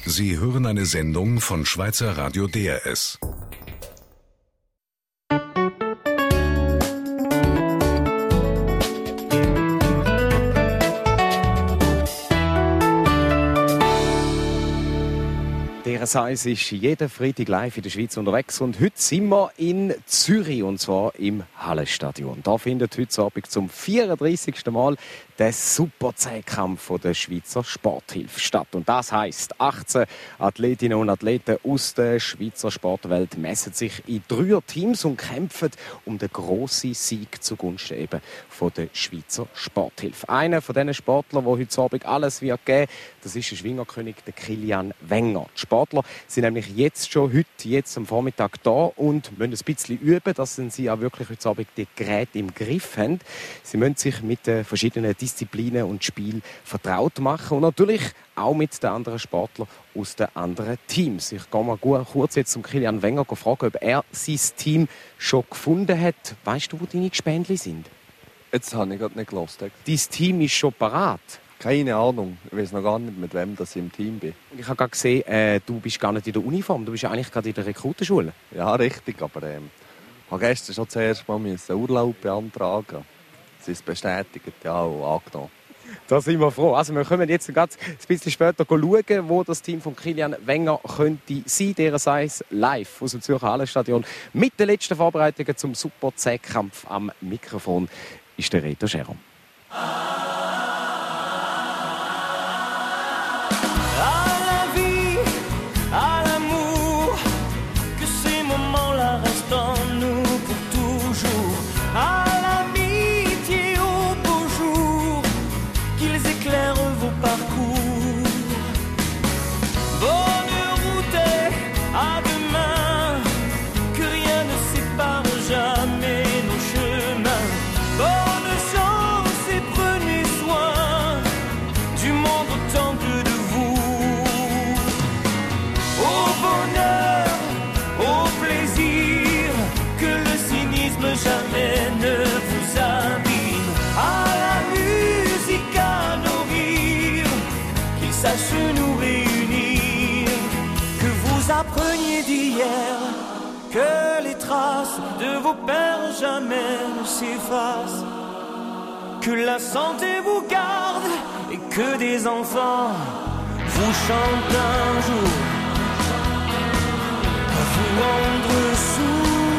Sie hören eine Sendung von Schweizer Radio DRS. DRS1 ist jeden Freitag live in der Schweiz unterwegs und heute sind wir in Zürich und zwar im Hallenstadion. Da findet heute Abend zum 34. Mal der Super-10-Kampf der Schweizer Sporthilfe statt. Und das heisst, 18 Athletinnen und Athleten aus der Schweizer Sportwelt messen sich in 3 Teams und kämpfen um den grossen Sieg zugunsten eben von der Schweizer Sporthilfe. Einer von diesen Sportlern, der heute Abend alles wird geben, das ist der Schwingerkönig, der Kilian Wenger. Die Sportler sind nämlich jetzt am Vormittag da und müssen ein bisschen üben, dass sie auch wirklich heute Abend die Geräte im Griff haben. Sie müssen sich mit den verschiedenen Disziplinen und Spielen vertraut machen und natürlich auch mit den anderen Sportlern aus den anderen Teams. Ich gehe mal kurz jetzt zum Kilian Wenger fragen, ob er sein Team schon gefunden hat. Weißt du, wo deine Gespendli sind? Jetzt habe ich gerade nicht gehört. Dein Team ist schon parat. Keine Ahnung. Ich weiß noch gar nicht, mit wem ich im Team bin. Ich habe gerade gesehen, du bist gar nicht in der Uniform. Du bist ja eigentlich gerade in der Rekrutenschule. Ja, richtig. Aber ich habe gestern schon zuerst mal Urlaub beantragen. Sie ist bestätigt, ja, und angenommen. Da sind wir froh. Also wir können jetzt ganz ein bisschen später schauen, wo das Team von Kilian Wenger könnte sein. DRS1 live aus dem Zürcher Hallenstadion mit den letzten Vorbereitungen zum Super-10-Kampf. Am Mikrofon ist der Reto Scherer. Jamais ne vous abîme. À la musique, à nos rires, qu'ils sachent nous réunir. Que vous appreniez d'hier, que les traces de vos pères jamais ne s'effacent. Que la santé vous garde et que des enfants vous chantent un jour. À vous rendre sourds.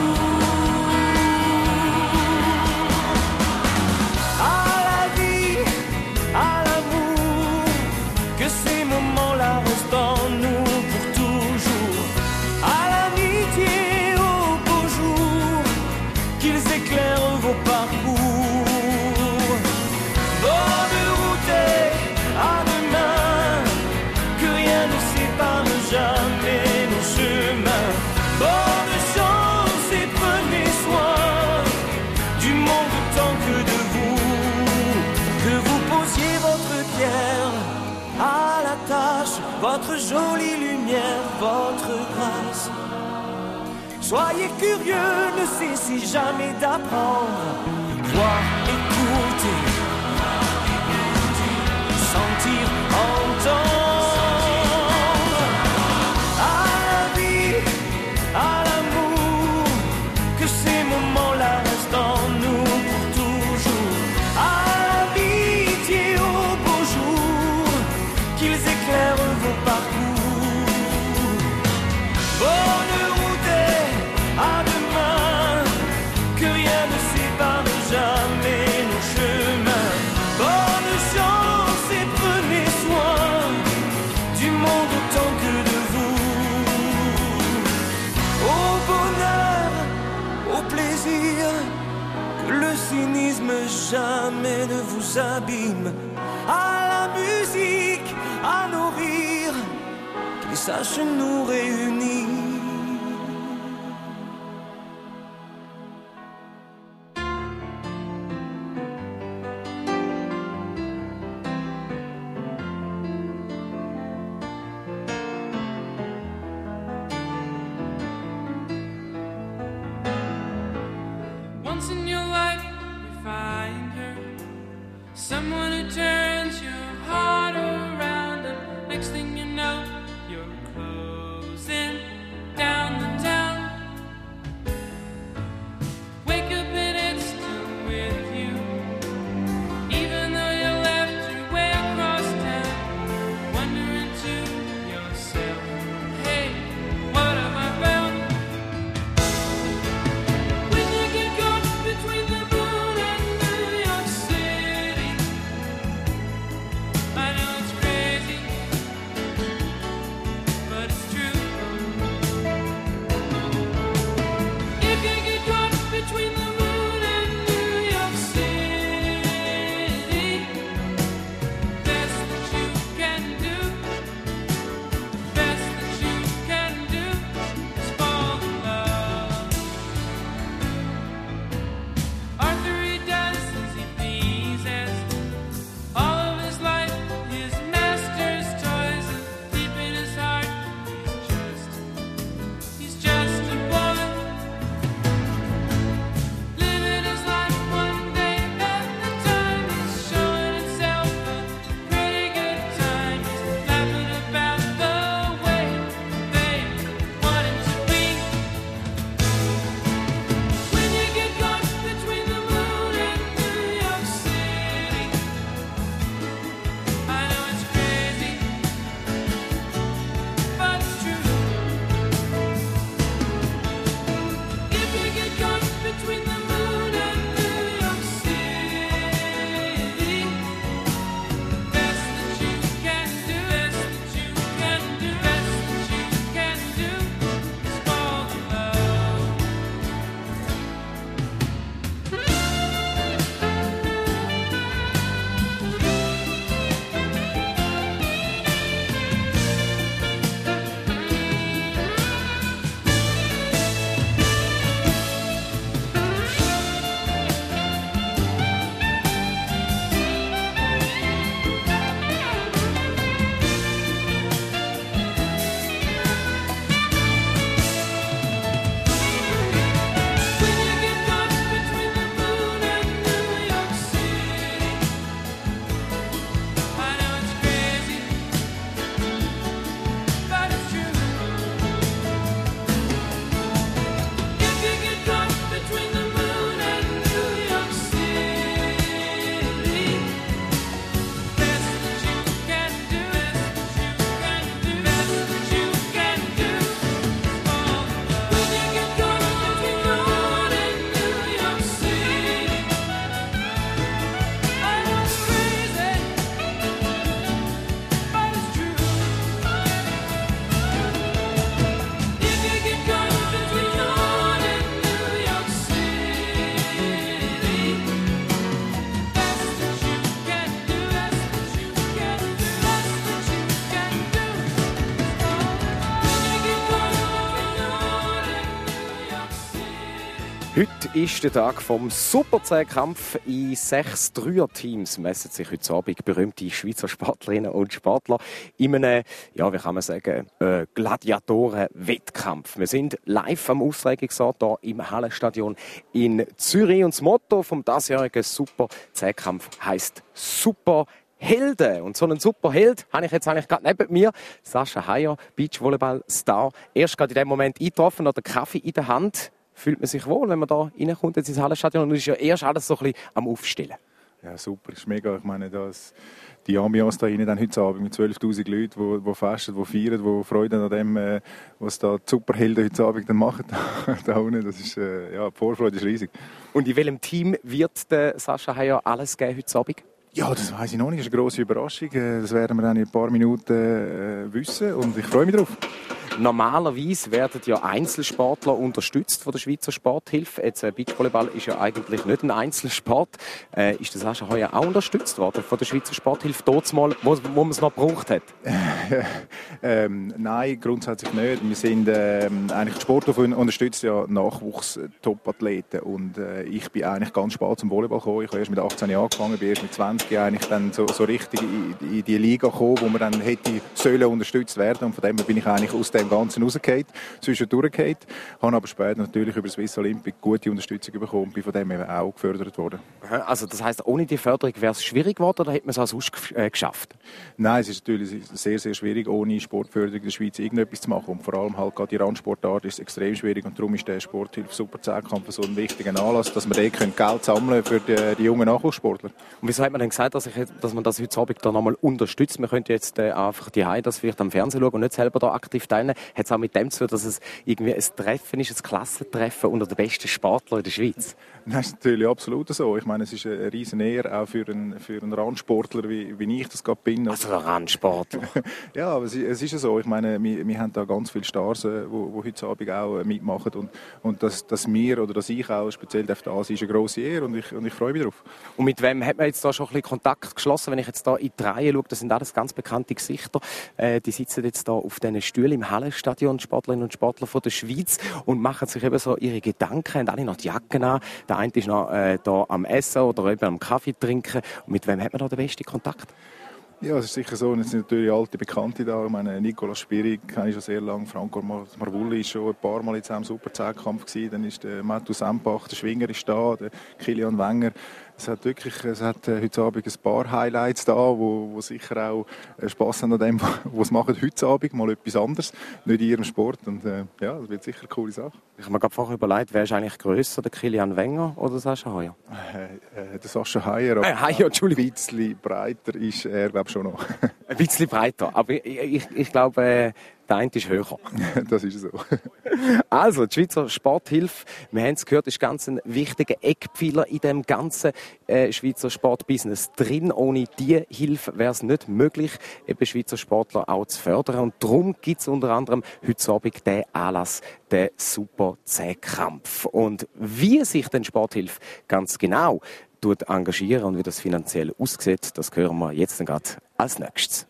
Jamais nos chemins. Bonne chance et prenez soin du monde autant que de vous. Que vous posiez votre pierre à la tâche, votre jolie lumière, votre grâce. Soyez curieux, ne cessez jamais d'apprendre. Voir, écouter, sentir, entendre. À l'amour, que ces moments-là restent en nous pour toujours. À l'amitié, aux beaux jours, qu'ils éclairent vos parcours. Bonne route et à demain, que rien ne sépare jamais nos chemins. Bonne chance et prenez soin du monde autant que de vous. Au bonheur, au plaisir, que le cynisme jamais ne vous abîme. À la musique, à nos rires, qu'ils sachent nous réunir. Once in your life you find her, someone who turns your heart around, and next thing you know you're Heute ist der Tag vom Super-10-Kampf. In 6 Dreier-Teams messen sich heute Abend berühmte Schweizer Sportlerinnen und Sportler in einem, ja, wie kann man sagen, Gladiatoren-Wettkampf. Wir sind live am Austragungsort hier im Hallenstadion in Zürich. Und das Motto vom diesjährigen Super-10-Kampf heisst Superhelden. Und so einen Superheld habe ich jetzt eigentlich gerade neben mir. Sascha Haier, Beachvolleyball-Star. Erst gerade in dem Moment eingetroffen, hat den Kaffee in der Hand. Fühlt man sich wohl, wenn man da reinkommt ins Hallenstadion und ist ja erst alles so ein bisschen am Aufstellen? Ja, super, das ist mega. Ich meine, die Ambiance da rein, dann heute Abend mit 12'000 Leuten, die festen, die feiern, die Freude an dem, was da die Superhelden heute Abend dann machen. Da unten, das ist, ja, die Vorfreude ist riesig. Und in welchem Team wird der Sascha Haier alles geben heute Abend? Ja, das weiss ich noch nicht. Das ist eine grosse Überraschung. Das werden wir dann in ein paar Minuten wissen und ich freue mich drauf. Normalerweise werden ja Einzelsportler unterstützt von der Schweizer Sporthilfe. Jetzt Beachvolleyball ist ja eigentlich nicht ein Einzelsport. Ist das Sascha Haier auch unterstützt worden von der Schweizer Sporthilfe, dort mal, wo man es noch gebraucht hat? Nein, grundsätzlich nicht. Wir sind eigentlich die Sporthilfe unterstützt ja Nachwuchs-Top-Athleten und ich bin eigentlich ganz spät zum Volleyball gekommen. Ich habe erst mit 18 Jahren angefangen, bin erst mit 20 Jahren eigentlich dann so richtig in die Liga gekommen, wo man dann hätte sollen unterstützt werden. Und von dem bin ich eigentlich aus dem Ganzen rausgefallen, zwischendurch gefallen. Habe aber später natürlich über Swiss Olympic gute Unterstützung bekommen und bin von dem eben auch gefördert worden. Also das heisst, ohne die Förderung wäre es schwierig geworden oder hätte man es auch sonst geschafft? Nein, es ist natürlich sehr, sehr schwierig, ohne Sportförderung in der Schweiz irgendetwas zu machen. Und vor allem halt gerade die Randsportart ist extrem schwierig und darum ist der Sporthilfe Super 10-Kampf so ein wichtiger Anlass, dass wir dort Geld sammeln können für die jungen Nachwuchssportler. Und wieso hat man denn gesagt, dass man das heute Abend da nochmal unterstützt? Man könnte jetzt einfach die Heim das vielleicht am Fernsehen schauen und nicht selber da aktiv teilnehmen. Hat es auch mit dem zu tun, dass es irgendwie ein Treffen ist, ein Klassentreffen unter den besten Sportlern in der Schweiz? Das ist natürlich absolut so. Ich meine, es ist eine riesen Ehre, auch für einen Randsportler, wie ich das gerade bin. Also ein Randsportler? Ja, aber es ist ja so. Ich meine, wir haben da ganz viele Stars, die heute Abend auch mitmachen. Und dass wir oder dass ich auch speziell da sein ist eine grosse Ehre und ich freue mich darauf. Und mit wem hat man jetzt da schon ein bisschen Kontakt geschlossen? Wenn ich jetzt da in die Reihe schaue, das sind alles ganz bekannte Gesichter. Die sitzen jetzt da auf diesen Stühlen im Hallenstadion, Sportlerinnen und Sportler von der Schweiz, und machen sich eben so ihre Gedanken, haben alle noch die Jacken an. Der eine ist noch da am Essen oder eben am Kaffee trinken. Und mit wem hat man da den besten Kontakt? Ja, es ist sicher so. Es sind natürlich alte Bekannte da. Ich meine, Nicolas Spirig kenne ich schon sehr lange. Franco Marvulli war schon ein paar Mal jetzt am Super 10-Kampf gewesen. Dann ist der Matthew Sempach, der Schwinger, ist da, der Kilian Wenger. Es hat heute Abend ein paar Highlights da, wo sicher auch Spass haben an dem, was machen heute Abend, mal etwas anderes, nicht in ihrem Sport. Und ja, das wird sicher eine coole Sache. Ich habe mir gerade vorher überlegt, wer ist eigentlich grösser, der Kilian Wenger oder Sascha Haier? Der Sascha Haier, Haier, Entschuldigung. Ein bisschen breiter ist er, glaube ich, schon noch. Ein bisschen breiter, aber ich glaube, der eine ist höher. Das ist so. Also, die Schweizer Sporthilfe, wir haben es gehört, ist ganz ein wichtiger Eckpfeiler in dem ganzen Schweizer Sportbusiness drin. Ohne diese Hilfe wäre es nicht möglich, eben Schweizer Sportler auch zu fördern. Und darum gibt es unter anderem heute Abend den Anlass, den Super 10-Kampf. Und wie sich denn Sporthilfe ganz genau engagieren und wie das finanziell aussieht, das hören wir jetzt gerade als nächstes.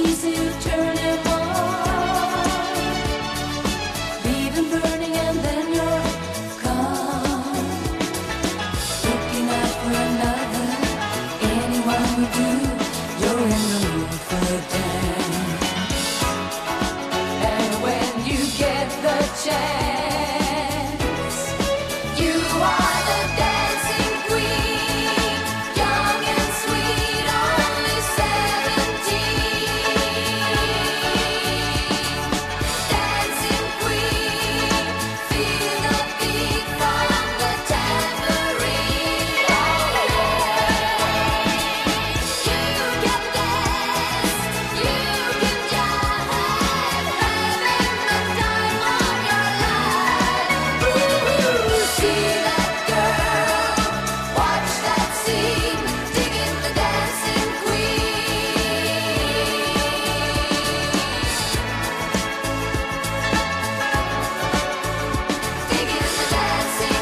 easy to turn him on. Leave him burning and then you're gone. Looking out for another, anyone will do. You're in the mood for a dance. And when you get the chance, you are the dancing queen, young and sweet, only 17. Dancing queen, feel the beat from the tambourine. Oh, you can dance, you can jive, having the time of your life. Ooh, see that girl, watch that scene, digging the dancing queen. Digging the dancing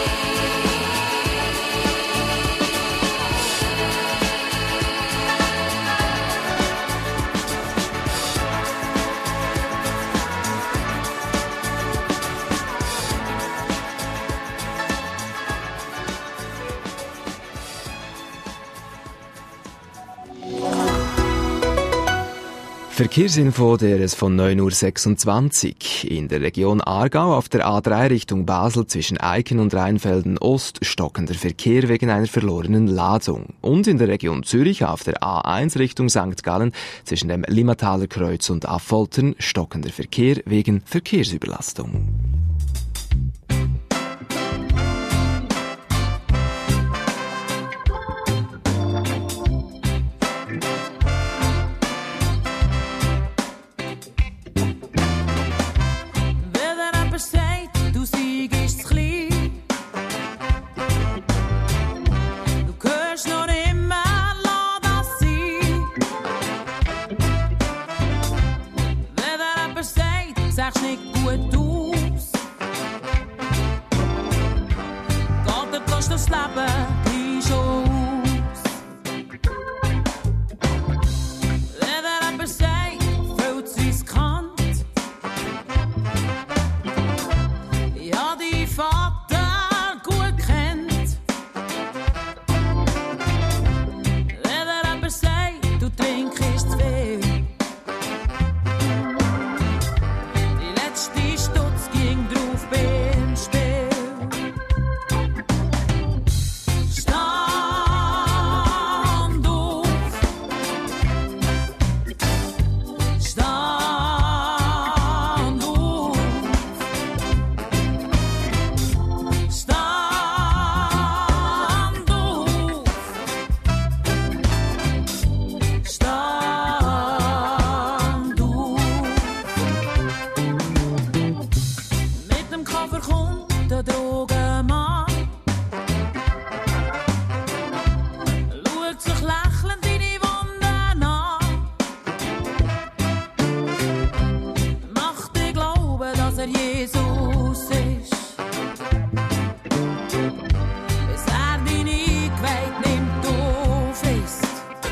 Verkehrsinfo, der ist von 9.26 Uhr. In der Region Aargau auf der A3 Richtung Basel zwischen Eiken und Rheinfelden Ost stockender Verkehr wegen einer verlorenen Ladung. Und in der Region Zürich auf der A1 Richtung St. Gallen zwischen dem Limmataler Kreuz und Affoltern stockender Verkehr wegen Verkehrsüberlastung. Wer der Rapper sagt, du Sieg ist zu klein. Du hörst noch immer, lass das sein. Wer der Rapper sagt, sagst nicht gut aus. Gott, der kostet das Leben gleich schon aus. Wer der Rapper sagt, fühlt sich riskant. Ja, die Vater gut kennt. Wer der Rapper sagt, du trinkst zu viel. Die letzte Stutz ging drauf beim Spiel. Stand auf. Stand auf. Stand auf. Stand auf. Mit dem Koffer kommt der Drogenmann. Schaut sich lächelnd deine Wunden an. Macht dir glauben, dass Jesus ist. Bis deine Geweih nimmt auf fest.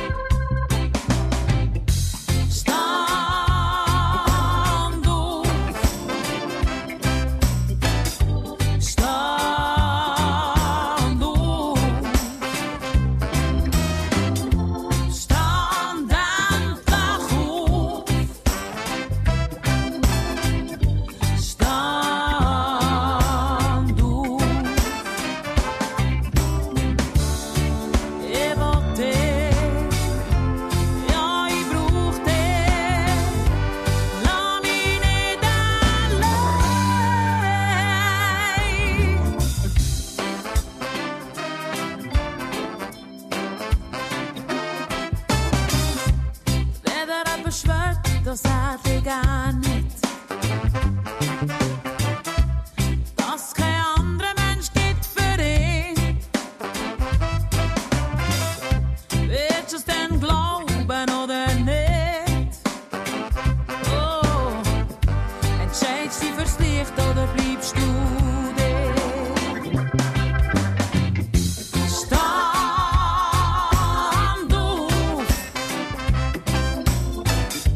Stand auf. Stand auf. Stand endlich auf. Stand auf. Ich will dich, ja, ich brauch dich. Lass mich nicht allein. Wer der Rapper schwört, das hat er gar nicht. Dass kein anderer Mensch gibt für ihn. Willst du es denn glauben oder nicht? Oh, entscheidest du dich fürs Licht oder bleibst du dir? Stand auf.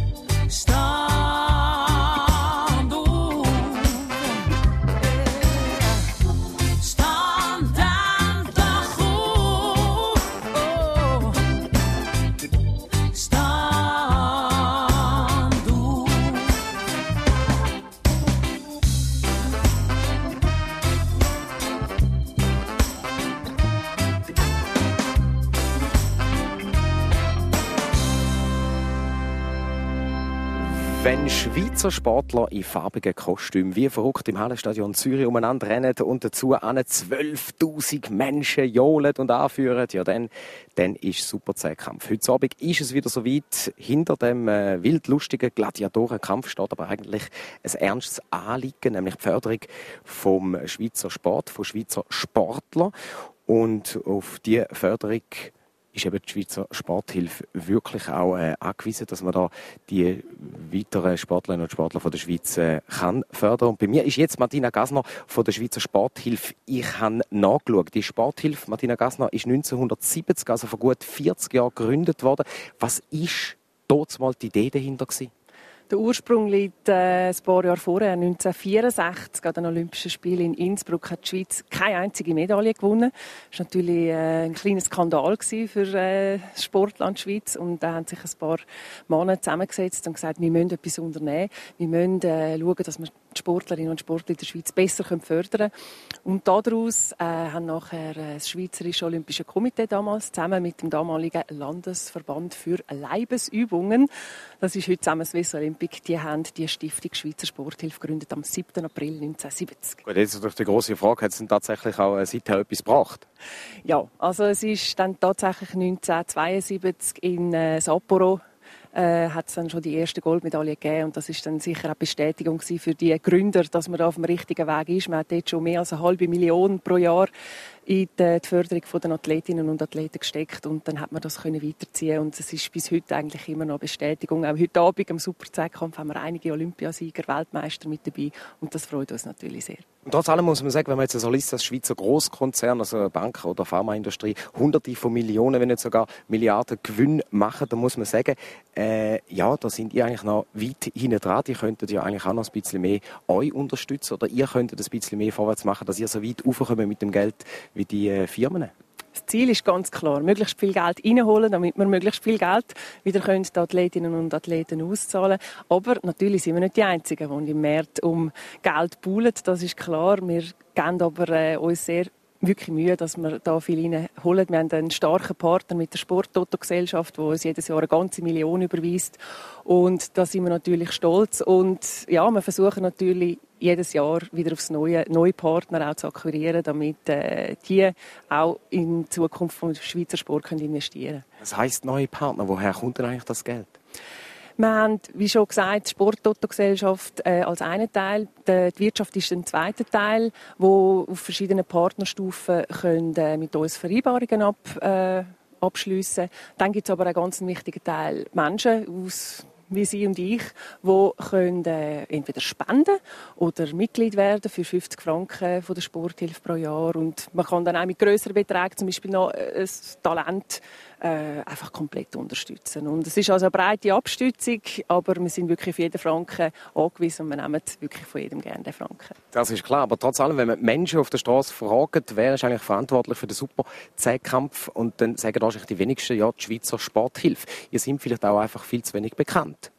Wenn Schweizer Sportler in farbigen Kostümen wie verrückt im Hallenstadion Zürich umeinander rennen und dazu 12'000 Menschen johlen und anführen, ja, dann ist super Zehnkampf. Heute Abend ist es wieder so weit. Hinter dem wildlustigen Gladiatorenkampf steht aber eigentlich ein ernstes Anliegen, nämlich die Förderung vom Schweizer Sport, von Schweizer Sportlern. Und auf diese Förderung ist eben die Schweizer Sporthilfe wirklich auch angewiesen, dass man da die weiteren Sportlerinnen und Sportler von der Schweiz kann fördern. Und bei mir ist jetzt Martina Gassner von der Schweizer Sporthilfe. Ich habe nachgeschaut. Die Sporthilfe Martina Gassner ist 1970, also vor gut 40 Jahren, gegründet worden. Was ist dort mal die Idee dahinter gewesen? Der Ursprung liegt ein paar Jahre vorher, 1964, an den Olympischen Spielen in Innsbruck, hat die Schweiz keine einzige Medaille gewonnen. Das war natürlich ein kleiner Skandal für das Sportland Schweiz. Und da haben sich ein paar Männer zusammengesetzt und gesagt, wir müssen etwas unternehmen. Wir müssen schauen, dass wir die Sportlerinnen und Sportler in der Schweiz besser fördern können. Und daraus haben nachher das Schweizerische Olympische Komitee damals zusammen mit dem damaligen Landesverband für Leibesübungen, das ist heute zusammen Swiss Olympic, die haben die Stiftung Schweizer Sporthilfe gegründet am 7. April 1970. Gut, jetzt durch die grosse Frage, hat es denn tatsächlich auch seither etwas gebracht? Ja, also es ist dann tatsächlich 1972 in Sapporo hat es dann schon die erste Goldmedaille gegeben. Und das ist dann sicher auch Bestätigung für die Gründer, dass man da auf dem richtigen Weg ist. Man hat dort schon mehr als 500.000 pro Jahr in die Förderung der Athletinnen und Athleten gesteckt. Und dann hat man das weiterziehen. Und es ist bis heute eigentlich immer noch Bestätigung. Auch heute Abend am Super-Zehnkampf haben wir einige Olympiasieger, Weltmeister mit dabei. Und das freut uns natürlich sehr. Und trotz allem muss man sagen, wenn man jetzt so liest, dass Schweizer Grosskonzerne, also Banken oder Pharmaindustrie, Hunderte von Millionen, wenn nicht sogar Milliarden Gewinn machen, dann muss man sagen, ja, da sind ihr eigentlich noch weit hinten dran. Die könnten ja eigentlich auch noch ein bisschen mehr euch unterstützen oder ihr könntet ein bisschen mehr vorwärts machen, dass ihr so weit raufkommt mit dem Geld wie die Firmen. Das Ziel ist ganz klar, möglichst viel Geld reinholen, damit wir möglichst viel Geld wieder den Athletinnen und Athleten auszahlen können. Aber natürlich sind wir nicht die Einzigen, die im Markt um Geld buhlen. Das ist klar. Wir geben aber uns sehr wirklich Mühe, dass wir da viel reinholen. Wir haben einen starken Partner mit der Sport-Toto-Gesellschaft, die uns jedes Jahr eine ganze Million überweist. Und da sind wir natürlich stolz. Und ja, wir versuchen natürlich jedes Jahr wieder aufs neue Partner auch zu akquirieren, damit die auch in die Zukunft vom Schweizer Sport investieren können. Das heisst neue Partner. Woher kommt denn eigentlich das Geld? Wir haben, wie schon gesagt, die Sport-Toto-Gesellschaft als einen Teil. Die Wirtschaft ist ein zweiter Teil, wo auf verschiedenen Partnerstufen können, mit uns Vereinbarungen abschliessen. Dann gibt es aber einen ganz wichtigen Teil Menschen wie Sie und ich, die können entweder spenden oder Mitglied werden für 50 Franken von der Sporthilfe pro Jahr. Und man kann dann auch mit grösseren Beträgen zum Beispiel noch ein Talent einfach komplett unterstützen. Und es ist also eine breite Abstützung, aber wir sind wirklich auf jeden Franken angewiesen und wir nehmen wirklich von jedem gerne den Franken. Das ist klar, aber trotz allem, wenn man Menschen auf der Straße fragt, wer ist eigentlich verantwortlich für den Super-Zehnkampf, und dann sagen wahrscheinlich die wenigsten, ja, die Schweizer Sporthilfe. Ihr seid vielleicht auch einfach viel zu wenig bekannt.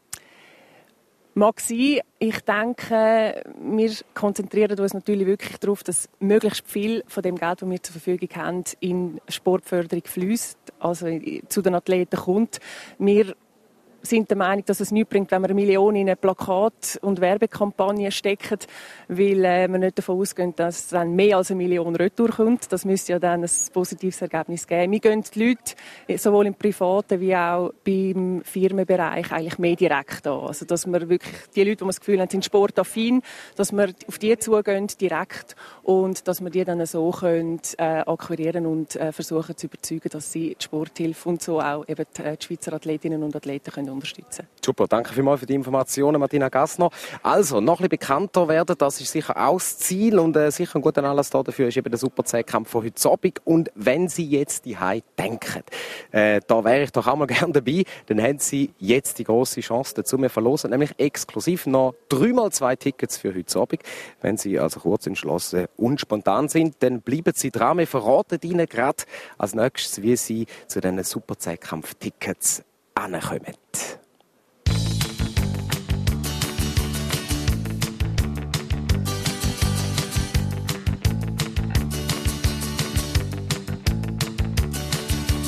Mag sein. Ich denke, wir konzentrieren uns natürlich wirklich darauf, dass möglichst viel von dem Geld, das wir zur Verfügung haben, in Sportförderung fließt, also zu den Athleten kommt. Wir sind der Meinung, dass es nichts bringt, wenn wir 1 Million in eine Plakat- und Werbekampagne stecken, weil wir nicht davon ausgehen, dass dann mehr als 1 Million retour kommt. Das müsste ja dann ein positives Ergebnis geben. Wir gehen die Leute sowohl im privaten wie auch beim Firmenbereich eigentlich mehr direkt an. Also, dass wir wirklich die Leute, die wir das Gefühl haben, sind sportaffin, dass wir auf die zugehen direkt und dass wir die dann so können, akquirieren und versuchen zu überzeugen, dass sie die Sporthilfe und so auch eben die Schweizer Athletinnen und Athleten können unterstützen. Super, danke vielmals für die Informationen, Martina Gassner. Also, noch ein bisschen bekannter werden, das ist sicher auch das Ziel und sicher ein guter Anlass dafür ist eben der Super-Zehnkampf von heute Abend. Und wenn Sie jetzt die Hause denken, da wäre ich doch auch mal gerne dabei, dann haben Sie jetzt die grosse Chance dazu. Wir verlosen nämlich exklusiv noch 3x2 Tickets für heute Abend. Wenn Sie also kurz entschlossen und spontan sind, dann bleiben Sie dran. Wir verraten Ihnen gerade als nächstes, wie Sie zu diesen Super-Zehnkampf-Tickets ankommen.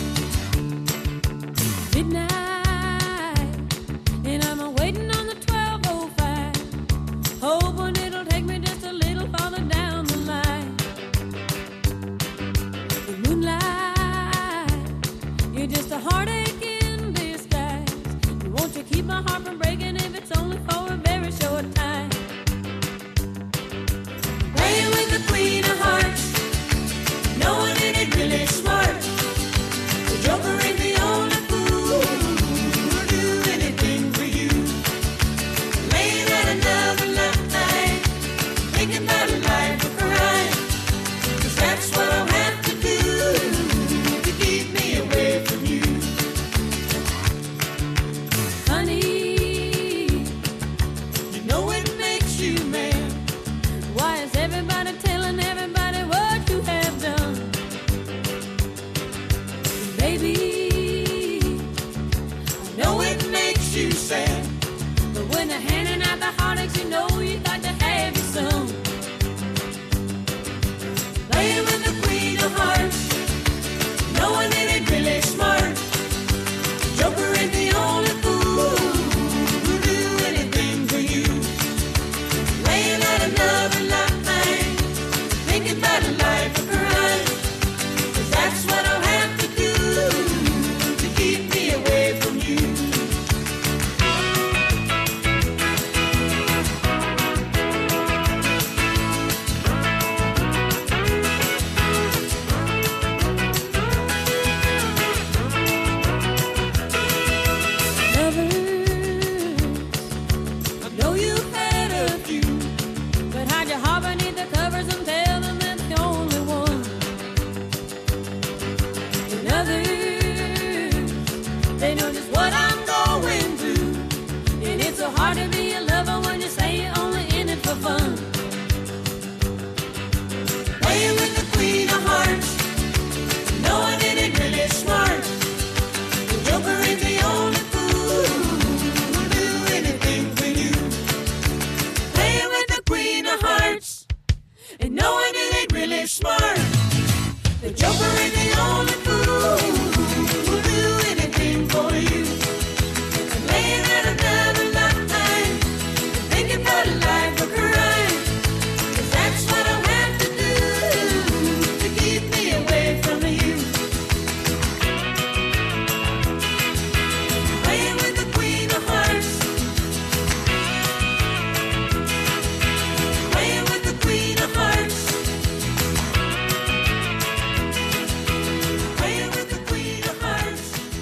Midnight, and I'm waiting on the 12 hard to be a lover when you say you're only in it for fun. Playing with the queen of hearts, knowing it ain't really smart. The joker is the only fool who'll do anything for you. Playing with the queen of hearts, and knowing it ain't really smart. The joker is the only fool who'll do anything for you. And laying out another line, thinking about a life of crime. 'Cause that's what I'll have to do to keep me away from you. Playing with the queen of hearts, playing with the queen of hearts, playing with the queen of hearts.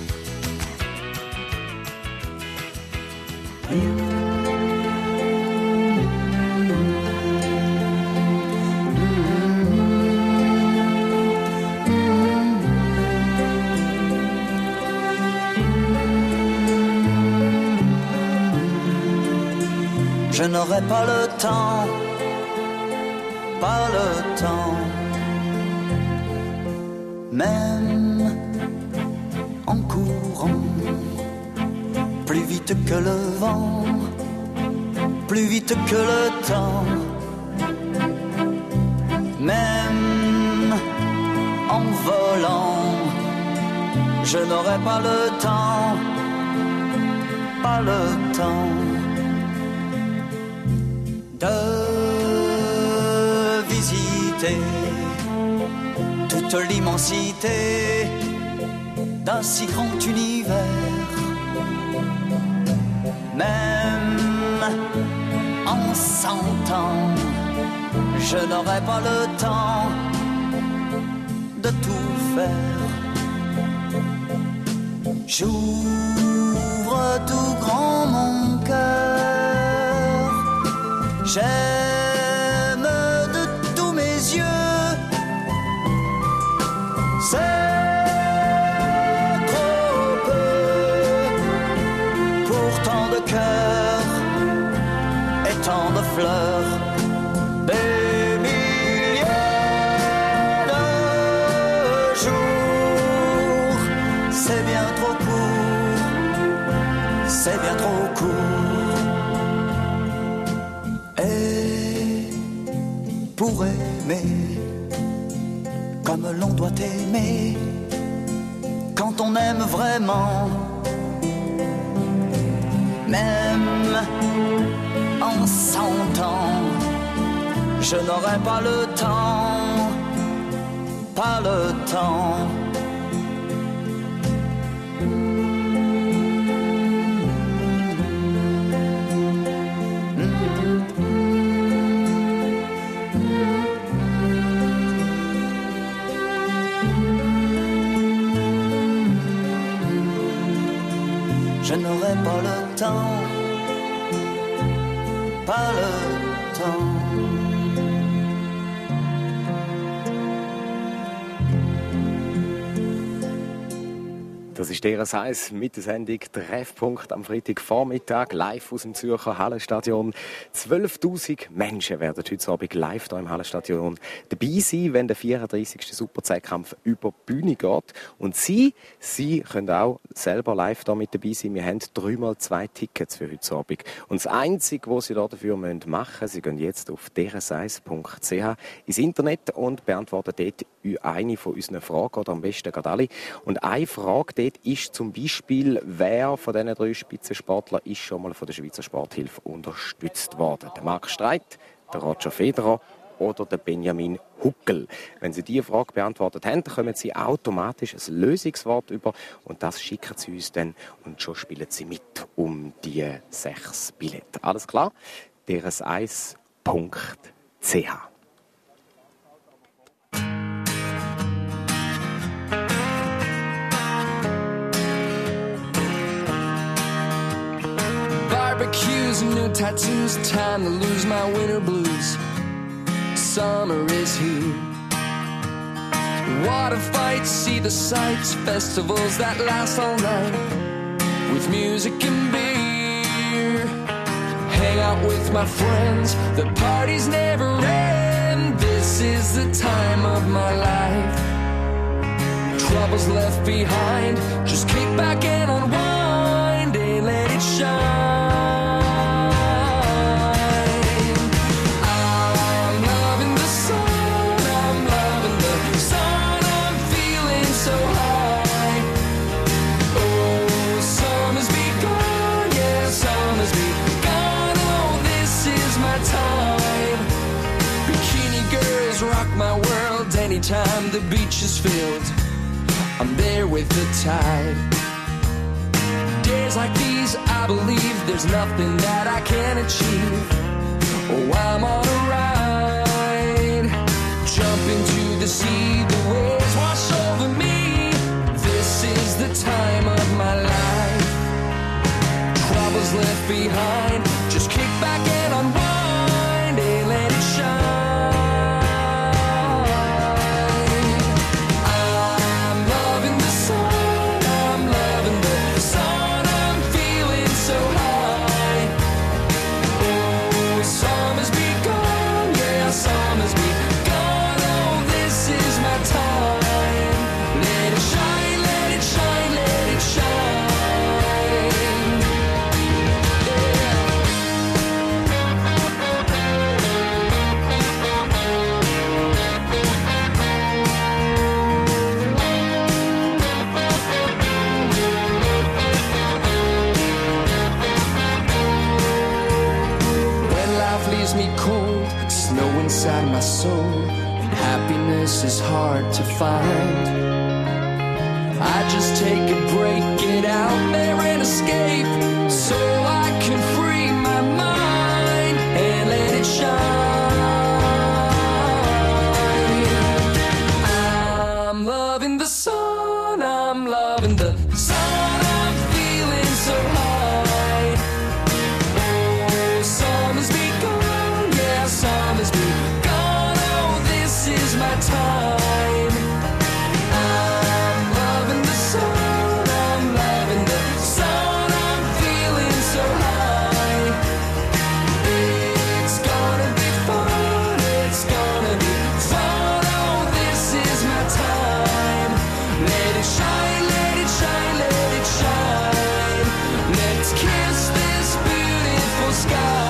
Je n'aurai pas le temps, pas le temps, même en courant, plus vite que le vent, plus vite que le temps, même en volant, je n'aurai pas le temps, pas le temps de visiter toute l'immensité d'un si grand univers. Même en 100 ans, je n'aurai pas le temps de tout faire. J'ouvre tout grand mon cœur, j'aime de tous mes yeux. C'est trop peu pour tant de cœurs et tant de fleurs. Des milliers de jours, c'est bien trop court, c'est bien trop court. Et pour aimer comme l'on doit aimer, quand on aime vraiment, même en 100 ans, je n'aurai pas le temps, pas le temps. Je n'aurai pas le temps, pas le temps. Das ist der Eis mit der Sendung Treffpunkt am Freitagvormittag live aus dem Zürcher Hallenstadion. 12'000 Menschen werden heute Abend live hier im Hallenstadion dabei sein, wenn der 34. Super-Zeitkampf über die Bühne geht. Und Sie können auch selber live da mit dabei sein. Wir haben 3x2 Tickets für heute Abend. Und das Einzige, was Sie dafür machen müssen, Sie gehen jetzt auf derseis.ch ins Internet und beantworten dort eine von unseren Fragen, oder am besten gerade alle. Und eine Frage dort ist zum Beispiel, wer von diesen 3 Spitzensportlern ist schon mal von der Schweizer Sporthilfe unterstützt worden? Der Marc Streit, der Roger Federer oder der Benjamin Huckel. Wenn Sie diese Frage beantwortet haben, kommen Sie automatisch ein Lösungswort über und das schicken Sie uns dann und schon spielen Sie mit um die 6 Billette. Alles klar? derseis.ch. Barbecues and new tattoos, time to lose my winter blues. Summer is here. Water fights, see the sights, festivals that last all night, with music and beer. out with my friends. The parties never end. This is the time of my life. Troubles left behind. Just kick back and unwind and let it shine. I'm loving the sun. I'm loving the sun. I'm feeling so high. Oh, summer's begun. Yeah, summer's begun. Oh, this is my time. Bikini girls rock my world. Anytime the beach is filled, I'm there with the tide. Days like these, I believe there's nothing that I can't achieve. Oh, I'm on a ride. Jump into the sea, the waves wash over me. This is the time of my life. Troubles left behind. Just kick back and unwind and let it shine. Inside my soul, and happiness is hard to find. I just take a break, get out there and escape, so I can free my mind and let it shine. I'm loving the sun, I'm loving the sun, I'm feeling so high. Oh, summer's begun, yeah, summer's begun. My time. I'm loving the sun. I'm loving the sun. I'm feeling so high. It's gonna be fun. It's gonna be fun. Oh, this is my time. Let it shine. Let it shine. Let it shine. Let's kiss this beautiful sky.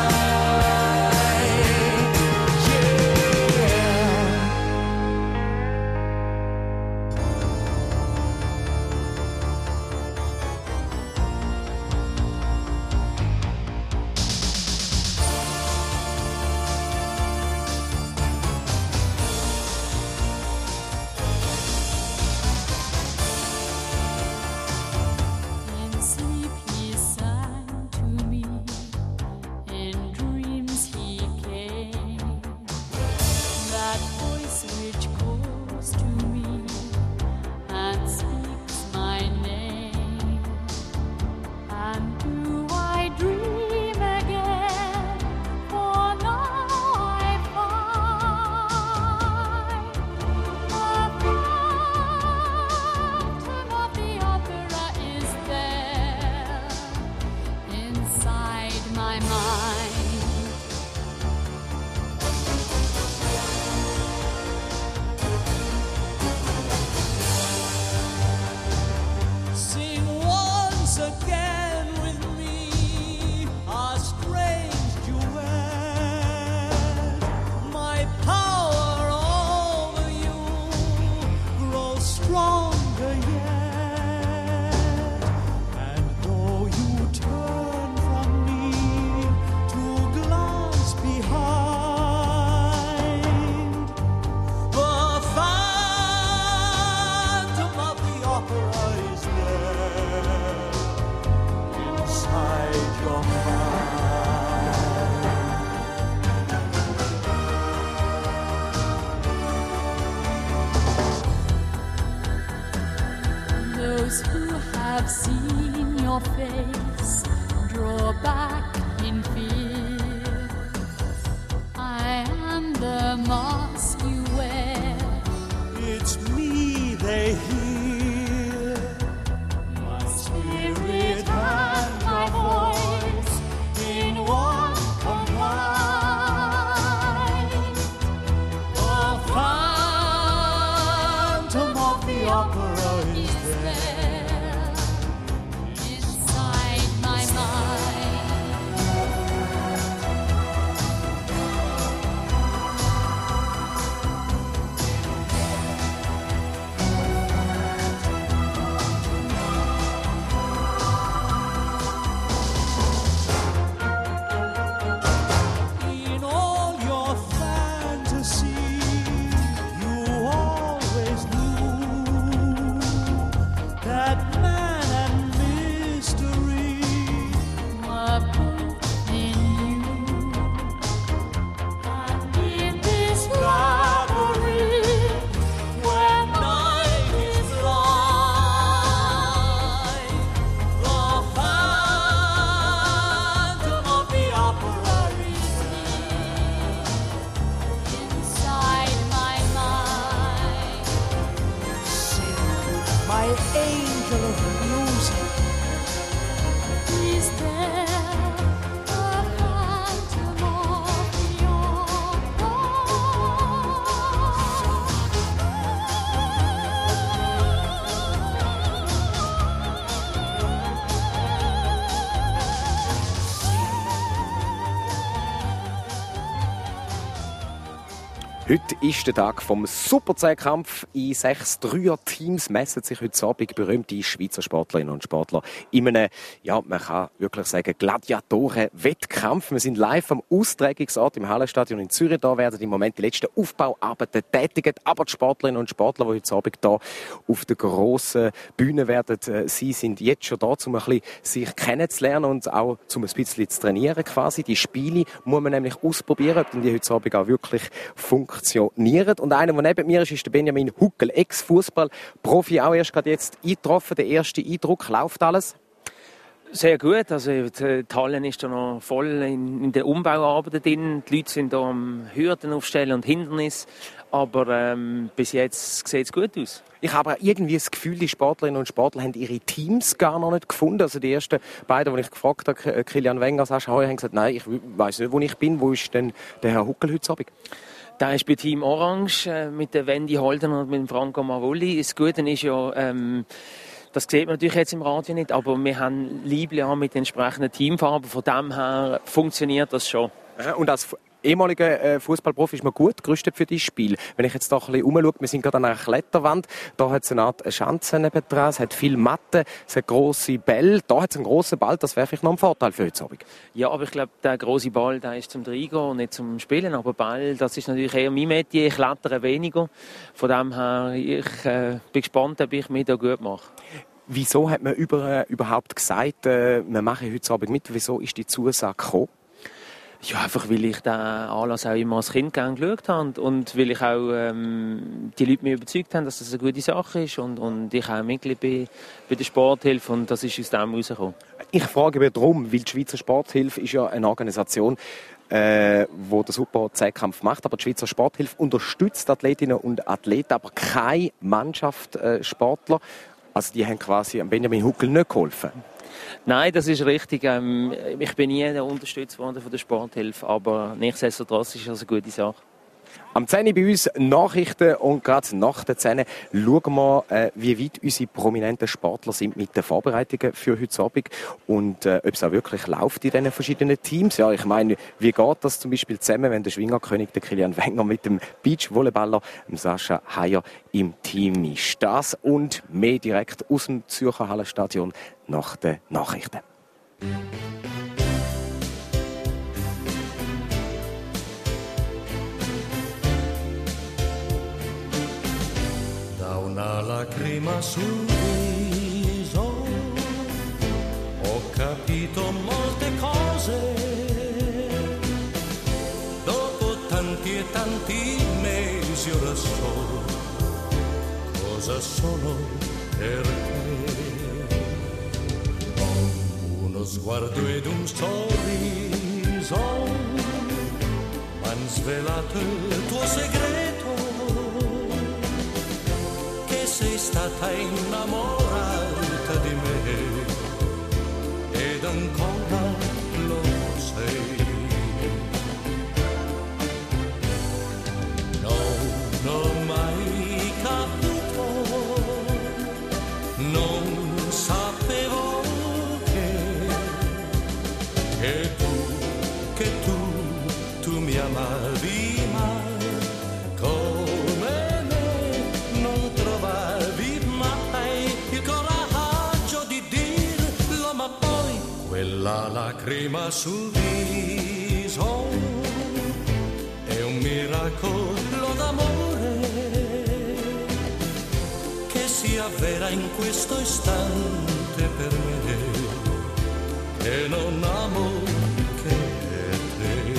Heute ist der Tag vom Super-10-Kampf. In 6 Dreier-Teams messen sich heute Abend berühmte Schweizer Sportlerinnen und Sportler in einem, ja, man kann wirklich sagen, Gladiatoren-Wettkampf. Wir sind live am Austragungsort im Hallenstadion in Zürich. Da werden im Moment die letzten Aufbauarbeiten tätigt. Aber die Sportlerinnen und Sportler, die heute Abend hier auf der grossen Bühne werden, sie sind jetzt schon da, um ein bisschen sich kennenzulernen und auch um ein bisschen zu trainieren quasi. Die Spiele muss man nämlich ausprobieren, ob die heute Abend auch wirklich funktionieren. Und einer, der neben mir ist der Benjamin Huckel, Ex-Fußball-Profi, auch erst gerade jetzt eingetroffen. Der erste Eindruck, läuft alles? Sehr gut, also die Halle ist da noch voll in der Umbauarbeit drin. Die Leute sind da am Hürden aufstellen und Hindernis, aber bis jetzt sieht es gut aus. Ich habe irgendwie das Gefühl, die Sportlerinnen und Sportler haben ihre Teams gar noch nicht gefunden. Also die ersten beiden, die ich gefragt habe, Kilian Wenger, Sascha Heuer, haben gesagt, nein, ich weiss nicht, wo ich bin. Wo ist denn der Herr Huckel heute Abend? Da ist bei Team Orange mit der Wendy Holden und mit dem Franco Marvulli. Das Gute ist ja, das sieht man natürlich jetzt im Radio nicht, aber wir haben Liebling an mit den entsprechenden Teamfarben. Von dem her funktioniert das schon. Und als ehemaliger Fußballprofi ist man gut gerüstet für dieses Spiel. Wenn ich jetzt da ein bisschen umschaue, wir sind gerade an einer Kletterwand, da hat es eine Art Schanze nebendran, es hat viel Matten, es hat grosse Bälle, da hat es einen grossen Ball, das wäre vielleicht noch ein Vorteil für heute Abend. Ja, aber ich glaube, der grosse Ball, der ist zum Reingehen und nicht zum Spielen, aber Ball, das ist natürlich eher mein Metier, ich klettere weniger. Von dem her, ich bin gespannt, ob ich mich da gut mache. Wieso hat man überhaupt gesagt, wir machen heute Abend mit? Wieso ist die Zusage gekommen? Ja, einfach weil ich den Anlass auch immer als Kind gerne geschaut habe und weil ich auch die Leute mich überzeugt haben, dass das eine gute Sache ist und ich auch Mitglied bin bei der Sporthilfe und das ist aus dem herausgekommen. Ich frage mich darum, weil die Schweizer Sporthilfe ist ja eine Organisation, die den Super-10-Kampf macht, aber die Schweizer Sporthilfe unterstützt Athletinnen und Athleten, aber keine Mannschaft Sportler. Also die haben quasi Benjamin Huckel nicht geholfen. Nein, das ist richtig. Ich bin nie unterstützt worden von der Sporthilfe, aber nichtsdestotrotz ist das eine gute Sache. Am 10 bei uns Nachrichten und gerade nach den 10 schauen wir, wie weit unsere prominenten Sportler sind mit den Vorbereitungen für heute Abend und ob es auch wirklich läuft in diesen verschiedenen Teams. Ja, ich meine, wie geht das zum Beispiel zusammen, wenn der Schwingerkönig, der Kilian Wenger, mit dem Beachvolleyballer Sascha Heuer im Team ist? Das und mehr direkt aus dem Zürcher Hallenstadion nach den Nachrichten. Una lacrima sul viso, ho capito molte cose, dopo tanti e tanti mesi ora so cosa sono per te. Uno sguardo ed un sorriso m'han svelato il tuo segreto, sei stata innamorata di me ed ancora lo sei. Non ho mai capito, non sapevo che tu mi amavi mai. La lacrima sul viso è un miracolo d'amore che si avvera in questo istante per me, che non amo che te.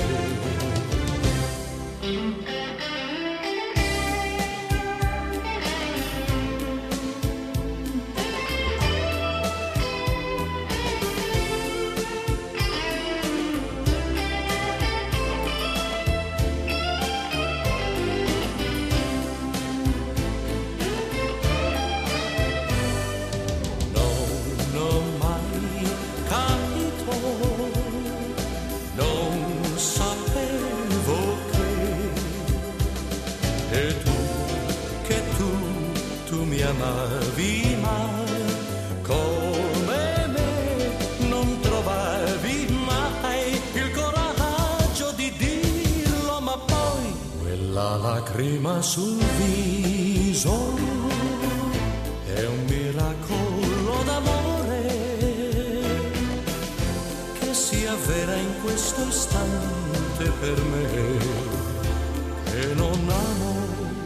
Amavi mai come me, non trovavi mai il coraggio di dirlo, ma poi quella La lacrima sul viso è un miracolo d'amore che si avvera in questo istante per me e non amo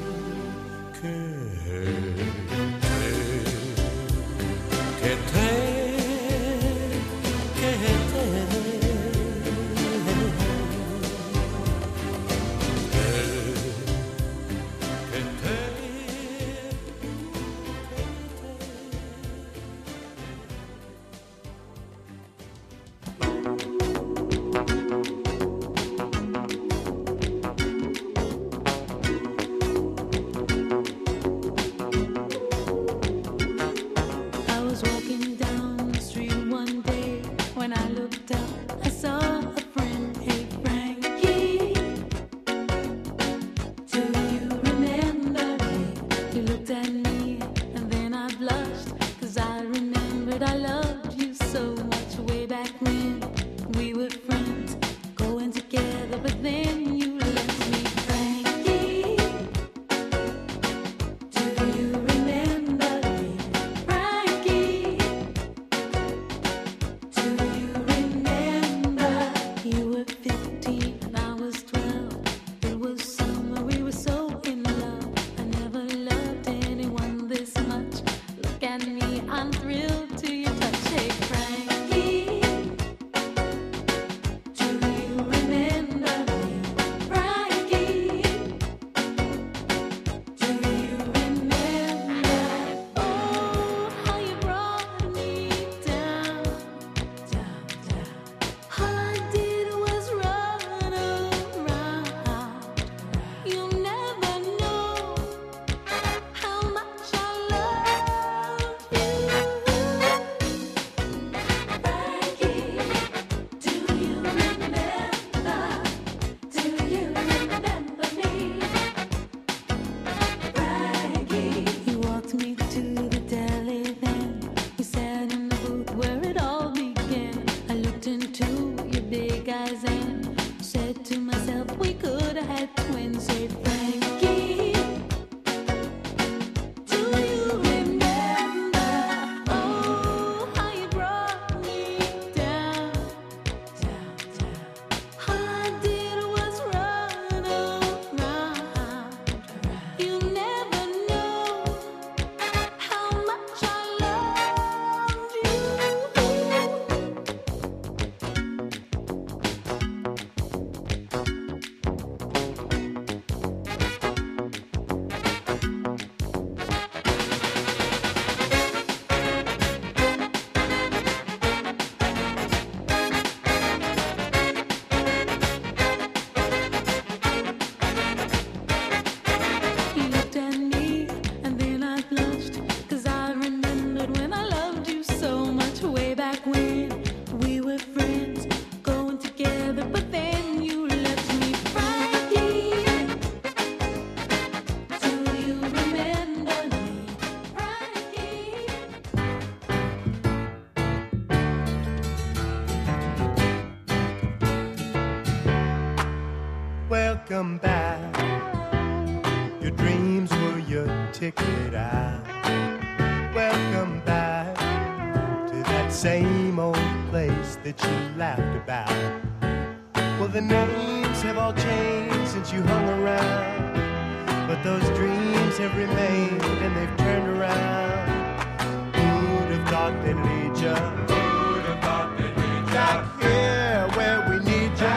Welcome back. Your dreams were your ticket out. Welcome back to that same old place that you laughed about. Well, the names have all changed since you hung around, but those dreams have remained and they've turned around. Who'd have thought they'd lead you? Who'd have thought they'd lead you? Back here where we need you.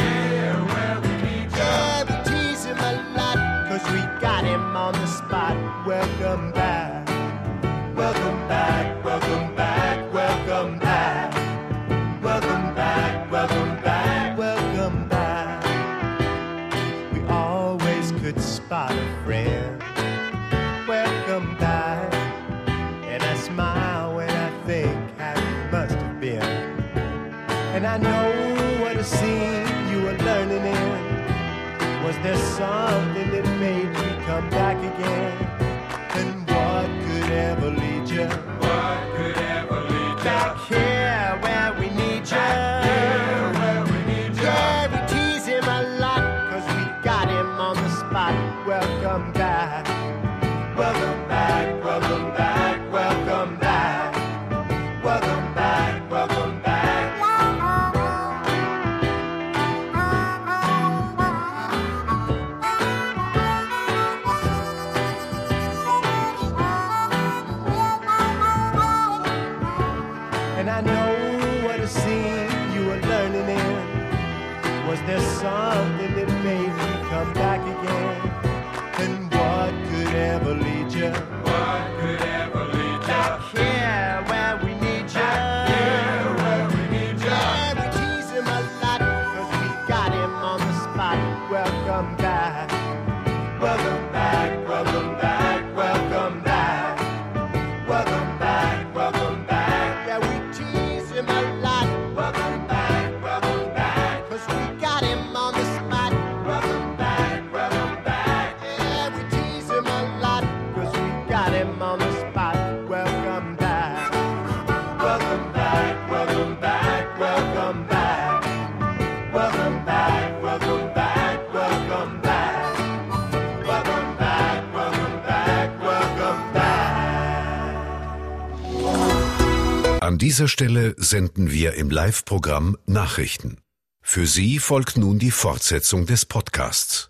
We got him on the spot. Welcome back. Welcome back. Welcome back. Welcome back. Welcome back. Welcome back. Welcome back. We always could spot a friend. Welcome back. And I smile when I think how it must have been. And I know what a scene you were learning in. Was there something that made you come back again? And what could ever lead you? What could ever lead you? Back here where we need you. Back here where we need you. Yeah, we tease him a lot, 'cause we got him on the spot. Was there something that made you come back again? And what could ever lead you? What could ever lead you? Back here where we need you. Back here where we need you. Yeah, we tease him a lot 'cause we got him on the spot. Welcome back. Welcome back. Welcome back. Welcome back. Welcome back. Welcome back. Yeah, we tease him a lot. Welcome back. Welcome back. 'Cause we got him on the spot. Welcome back. Welcome back. Yeah, we tease him a lot. 'Cause we got him on the spot. Welcome back. Welcome back. Welcome back. Welcome back. Welcome back. Welcome back. Welcome back. Welcome back. Welcome back. Welcome back. An dieser Stelle senden wir im Live-Programm Nachrichten. Für Sie folgt nun die Fortsetzung des Podcasts.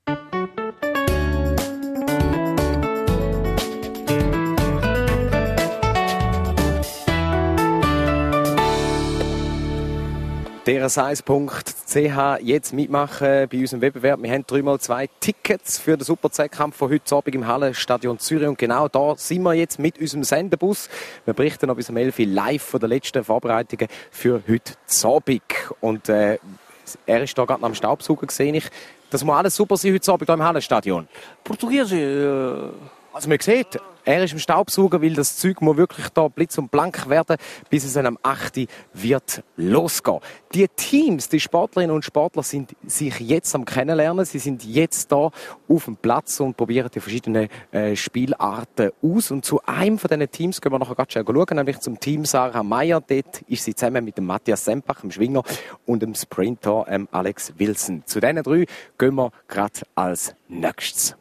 DRS1.ch jetzt mitmachen bei unserem Wettbewerb. Wir haben 3x2 Tickets für den Super-Zehnkampf von heute Abend im Hallenstadion Zürich. Und genau da sind wir jetzt mit unserem Sendebus. Wir berichten noch bis um 11 Uhr live von den letzten Vorbereitungen für heute Abend. Und er ist da gerade am Staubsaugen, sehe ich. Das muss alles super sein heute Abend hier im Hallenstadion. Portugiese. Also man sieht, er ist im Staubsaugen, weil das Zeug muss wirklich da blitz und blank werden, bis es dann am 8. wird losgehen. Die Teams, die Sportlerinnen und Sportler sind sich jetzt am Kennenlernen. Sie sind jetzt da auf dem Platz und probieren die verschiedenen Spielarten aus. Und zu einem von diesen Teams gehen wir nachher ganz schnell schauen, nämlich zum Team Sarah Meyer. Dort ist sie zusammen mit dem Matthias Sempach, dem Schwinger, und dem Sprinter Alex Wilson. Zu diesen 3 gehen wir gerade als nächstes.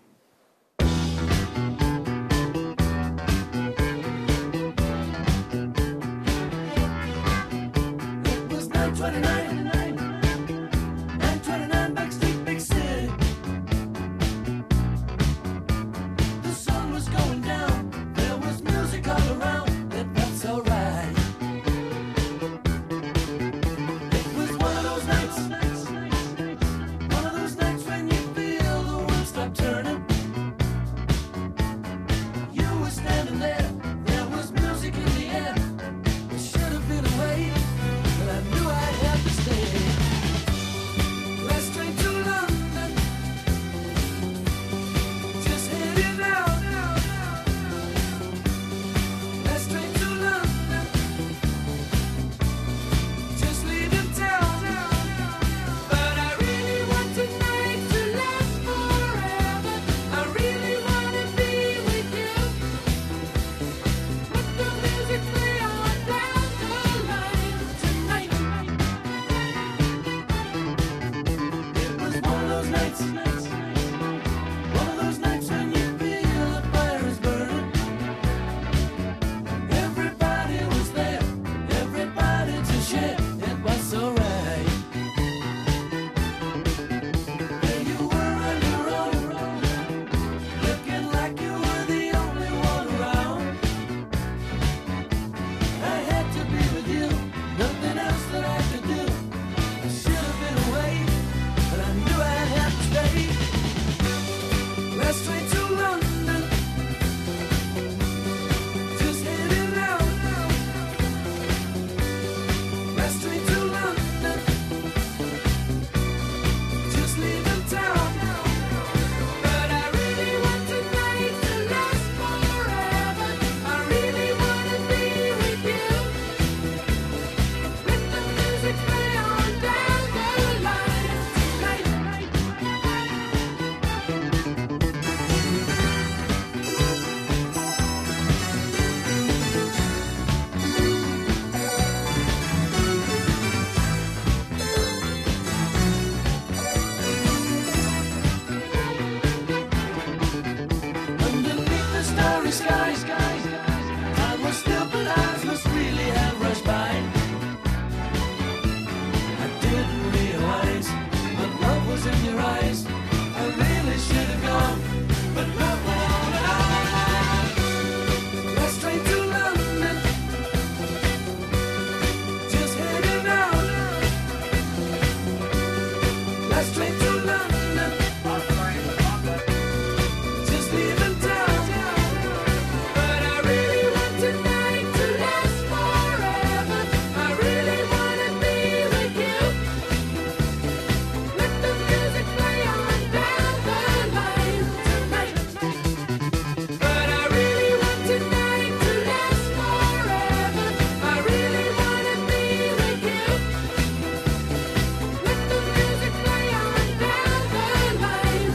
Stay. Last train to London. Just leaving town. But I really want tonight to last forever. I really wanna be with you. Let the music play on down the line tonight. But I really want tonight to last forever. I really wanna be with you. Let the music play on down the line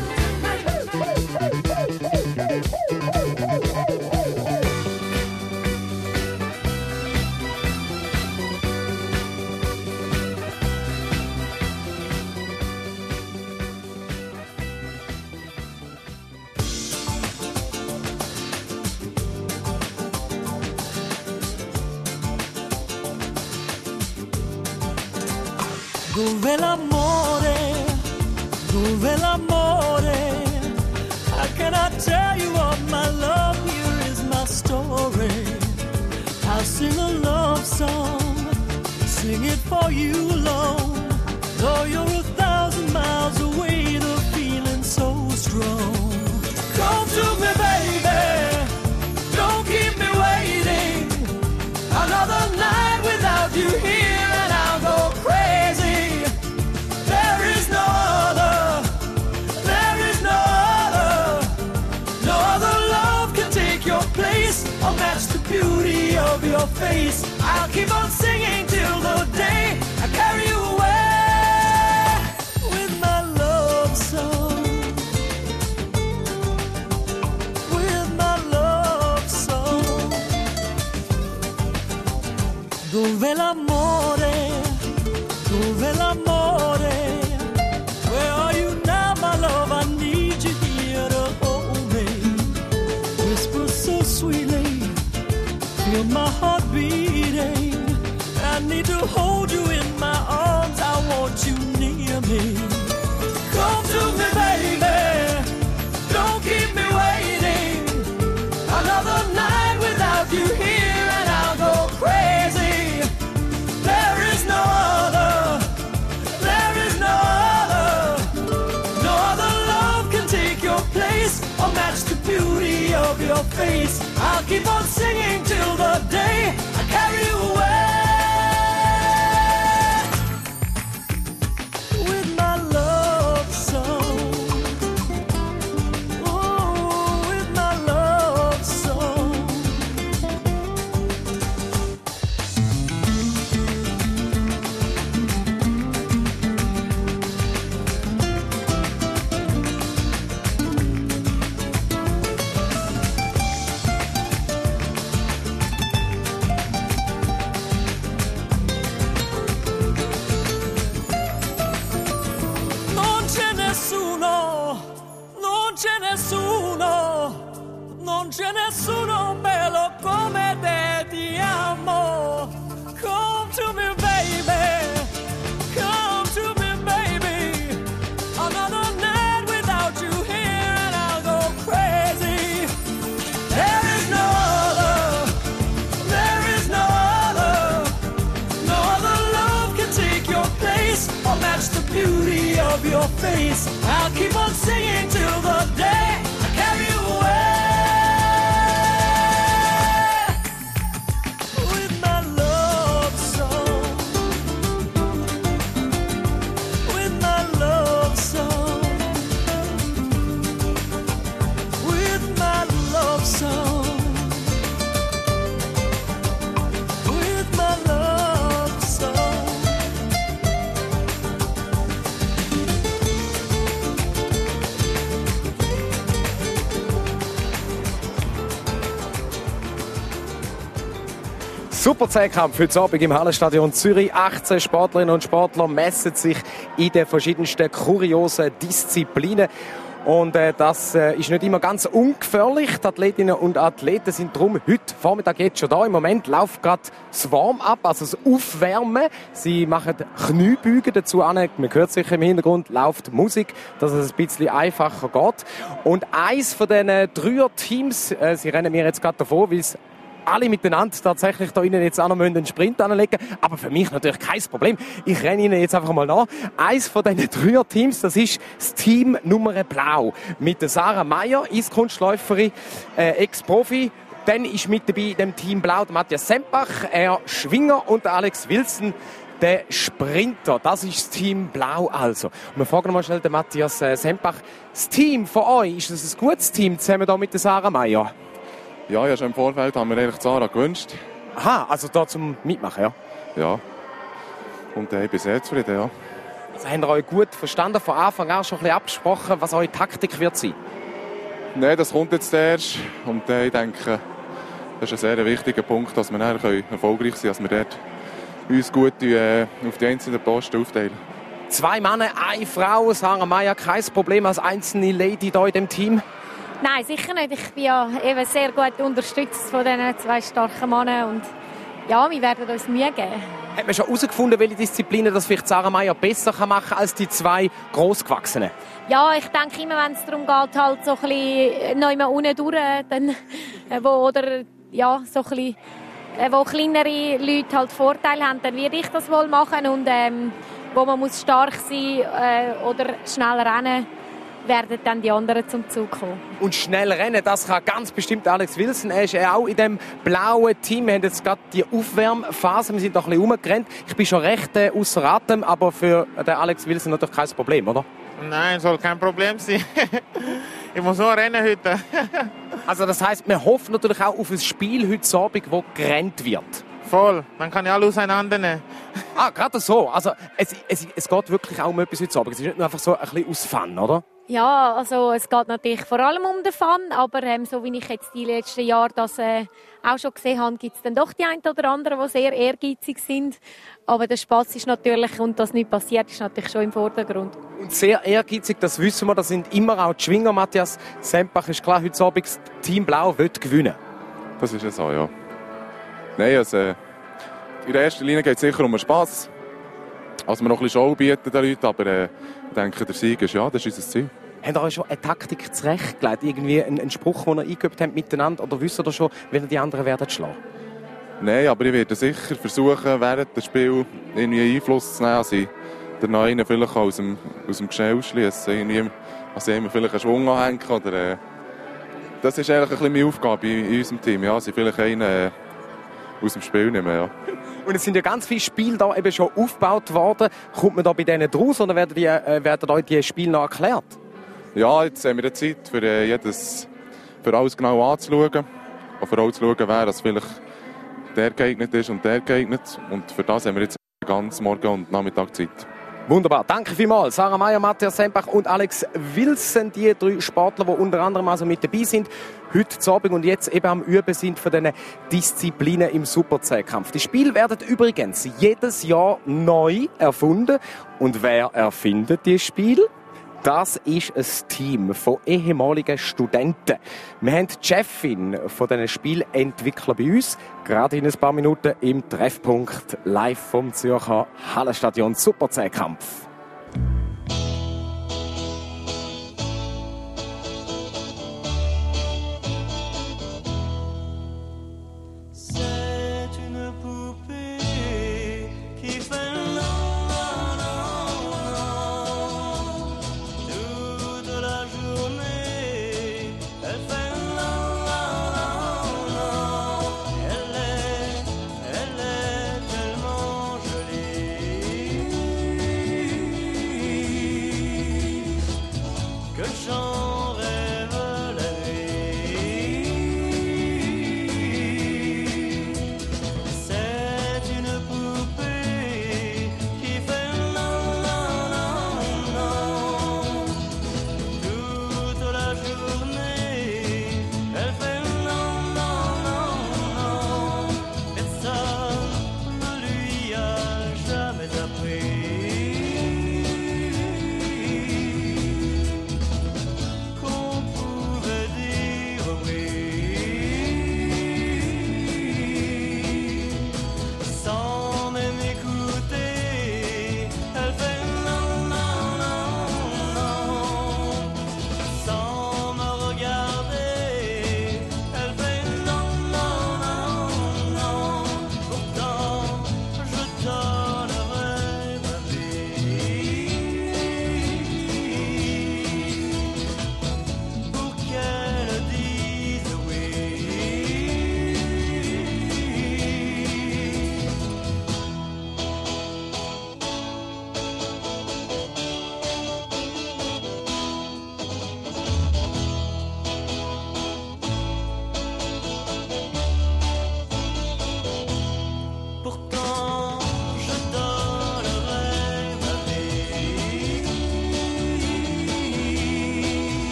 Dove l'amore, dove l'amore? How can I tell you of my love? Here is my story. I'll sing a love song, sing it for you alone. Though you're 1,000 miles away, the feeling's so strong. Come to me, baby, don't keep me waiting. Another night without you here and I'll go crazy. There is no other, there is no other. No other love can take your place or match the beauty of your face. I'll keep on singing till the day I carry you away with my love song. With my love song. Dove l'amore, dove l'amore? Where are you now, my love? I need you here to hold me. Whisper so sweetly, feel my heart beating. I need to hold you in my arms, I want you near me. Come to me, baby, don't keep me waiting. Another night without you here and I'll go crazy. There is no other, there is no other. No other love can take your place or match the beauty of your face. I'll keep on singing till the day I carry you away with my love song. Oh, with my love song. Non c'è nessuno, non c'è nessuno, non c'è nessuno bello come te, ti amo. Come to me, baby, come to me, baby. Another night without you here and I'll go crazy. There is no other, there is no other. No other love can take your place or match the beauty of your face. I'll keep on singing till the day I carry you away with my love song. With my love song. With my love song. With my love song. Super Zehnkampf heute Abend im Hallenstadion Zürich. 18 Sportlerinnen und Sportler messen sich in den verschiedensten kuriosen Disziplinen. Und das ist nicht immer ganz ungefährlich. Die Athletinnen und Athleten sind darum heute Vormittag jetzt schon da. Im Moment läuft gerade das Warm-up, also das Aufwärmen. Sie machen Kniebeugen dazu an. Man hört sicher im Hintergrund, läuft Musik, dass es ein bisschen einfacher geht. Und eins von diesen Dreier-Teams, sie rennen mir jetzt gerade davor, weil es alle miteinander tatsächlich da innen jetzt auch noch einen Sprint anlegen. Aber für mich natürlich kein Problem. Ich renne Ihnen jetzt einfach mal nach. Eins von diesen 3 Teams, das ist das Team Nummer Blau. Mit der Sarah Meier, Eiskunstläuferin, Ex-Profi. Dann ist mit dabei in dem Team Blau der Matthias Sempach, er Schwinger und der Alex Wilson, der Sprinter. Das ist das Team Blau also. Und wir fragen mal schnell den Matthias Sempach. Das Team von euch, ist das ein gutes Team zusammen da mit der Sarah Meier? Ja, schon im Vorfeld haben wir eigentlich Sarah gewünscht. Aha, also da zum Mitmachen, ja? Ja. Und ich bin sehr zufrieden, ja. Also habt ihr euch gut verstanden, von Anfang an schon ein bisschen abgesprochen, was eure Taktik wird sein? Nein, das kommt jetzt erst. Und ich denke, das ist ein sehr wichtiger Punkt, dass wir dann erfolgreich sein können, dass wir dort uns gut auf die einzelnen Posten aufteilen. 2 Männer, 1 Frau, Sarah Meier, kein Problem als einzelne Lady hier in dem Team? Nein, sicher nicht. Ich bin ja eben sehr gut unterstützt von diesen 2 starken Männern und ja, wir werden uns Mühe geben. Hat man schon herausgefunden, welche Disziplinen das vielleicht Sarah Meier besser machen kann als die 2 Grossgewachsenen? Ja, ich denke immer, wenn es darum geht, halt so ein bisschen noch immer unten durch, dann, oder ja, so ein bisschen, wo kleinere Leute halt Vorteile haben, dann werde ich das wohl machen und wo man muss stark sein oder schnell rennen, werden dann die anderen zum Zug kommen. Und schnell rennen, das kann ganz bestimmt Alex Wilson. Er ist auch in dem blauen Team. Wir haben jetzt gerade die Aufwärmphase. Wir sind noch ein bisschen rumgerannt. Ich bin schon recht außer Atem, aber für den Alex Wilson natürlich kein Problem, oder? Nein, soll kein Problem sein. Ich muss nur rennen heute. Also das heisst, man hofft natürlich auch auf ein Spiel heute Abend, wo gerannt wird. Voll, man kann ja alle auseinandernehmen. Gerade so. Also es geht wirklich auch um etwas heute Abend. Es ist nicht nur einfach so ein bisschen aus Fun, oder? Ja, also es geht natürlich vor allem um den Fun, aber so wie ich jetzt die letzten Jahre das auch schon gesehen habe, gibt es dann doch die einen oder anderen, die sehr ehrgeizig sind. Aber der Spaß ist natürlich, und dass nichts passiert, ist natürlich schon im Vordergrund. Und sehr ehrgeizig, das wissen wir, das sind immer auch die Schwinger. Matthias Sempach ist klar, heute Abend das Team Blau will gewinnen. Das ist ja so, ja. Nein, also, in der ersten Linie geht es sicher um den Spass. Also wir noch ein bisschen Show bieten den Leuten, aber ich denke, der Sieg ist ja, das ist unser Ziel. Habt ihr euch schon eine Taktik zurechtgelegt? Irgendwie einen Spruch, den ihr eingeübt habt miteinander? Oder wisst ihr schon, wenn ihr die anderen werden schlagen? Nein, aber ich werde sicher versuchen, während des Spiels irgendwie Einfluss zu nehmen. Also den einen vielleicht aus dem Geschehen ausschließen. Also immer vielleicht einen Schwung anhängen. Oder, das ist eigentlich ein bisschen meine Aufgabe in unserem Team. Ja, also vielleicht einen aus dem Spiel nehmen, ja. Und es sind ja ganz viele Spiele da eben schon aufgebaut worden. Kommt man da bei denen draus oder werden euch die Spiele noch erklärt? Ja, jetzt haben wir Zeit, für alles genau anzuschauen. Und für alles zu schauen, wer das vielleicht der geeignet ist und der geeignet. Und für das haben wir jetzt ganz Morgen und Nachmittag Zeit. Wunderbar, danke vielmals. Sarah Meier, Matthias Sempach und Alex Wilson, die 3 Sportler, die unter anderem also mit dabei sind, heute Abend und jetzt eben am Üben sind von diesen Disziplinen im Super-C-Kampf. Die Spiele werden übrigens jedes Jahr neu erfunden. Und wer erfindet die Spiele? Das ist ein Team von ehemaligen Studenten. Wir haben die Chefin von diesen Spielentwicklern bei uns, gerade in ein paar Minuten im Treffpunkt live vom Zürcher Hallenstadion Super-C-Kampf. C'est une poupée qui fait toute la journée. Elle fait elle est tellement jolie que j'en rêve la nuit. C'est une poupée qui fait non, non, non, non. Toute la journée, elle fait non, non, non, non. Personne ne lui a jamais appris.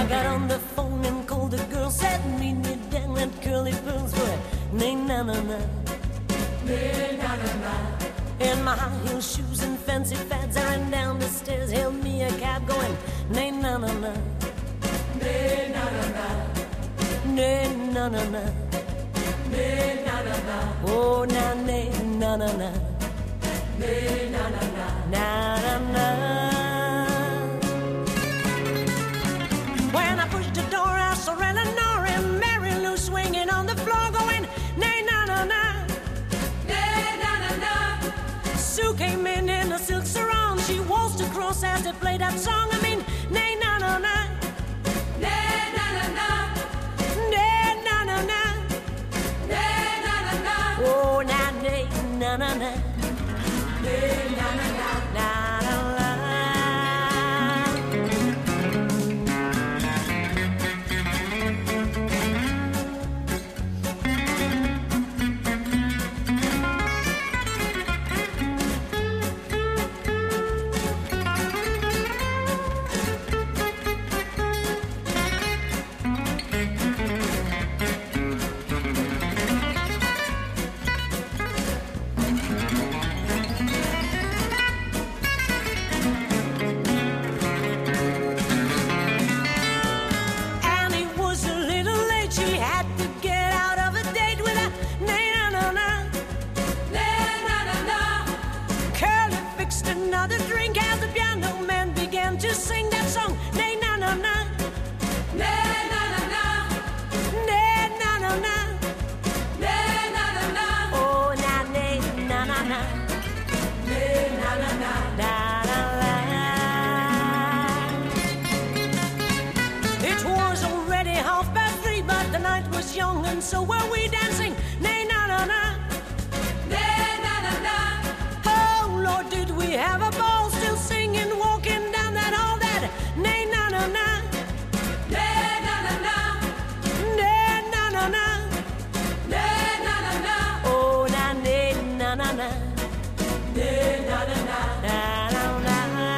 I got on the phone and called the girl, said meet me down at Curly Bill's for nay na na na. Nay na na na. In my high heel shoes and fancy fads, I ran down the stairs, hailed me a cab going nay na na na. Nay na na na. Nay na na na. Nay na na na. Oh na nay na na na. Nay na na na. Na na na. When I pushed the door, I saw Eleanor and Mary Lou swinging on the floor, going nay na na na. Nay na na na. Sue came in a silk sarong. She waltzed across as they played that song. I mean, nay na na na. Nay na na na. Nay na na na. Nay na na na. Oh na nay na na na. Nay na na na. Na na na. Annie was a little late. She had to get out of a date with a nay na na na. Nay na na na. Curly fixed another drink as the piano man began to sing that song. Nay na na na. Nay na na na. Nay na na na. Nay na na na. Oh na nay na na na. Nay na na na. Na na na. It was already 3:30, but the night was young, and so were we dancing. Nay na na na. Nay na na na. Oh Lord, did we have a ball? Still singing, walking down that hall. That nay na na na. Nay na na na. Nay na na na. Nay na na na. Oh na nay na na na. Nay na na na. Na na na.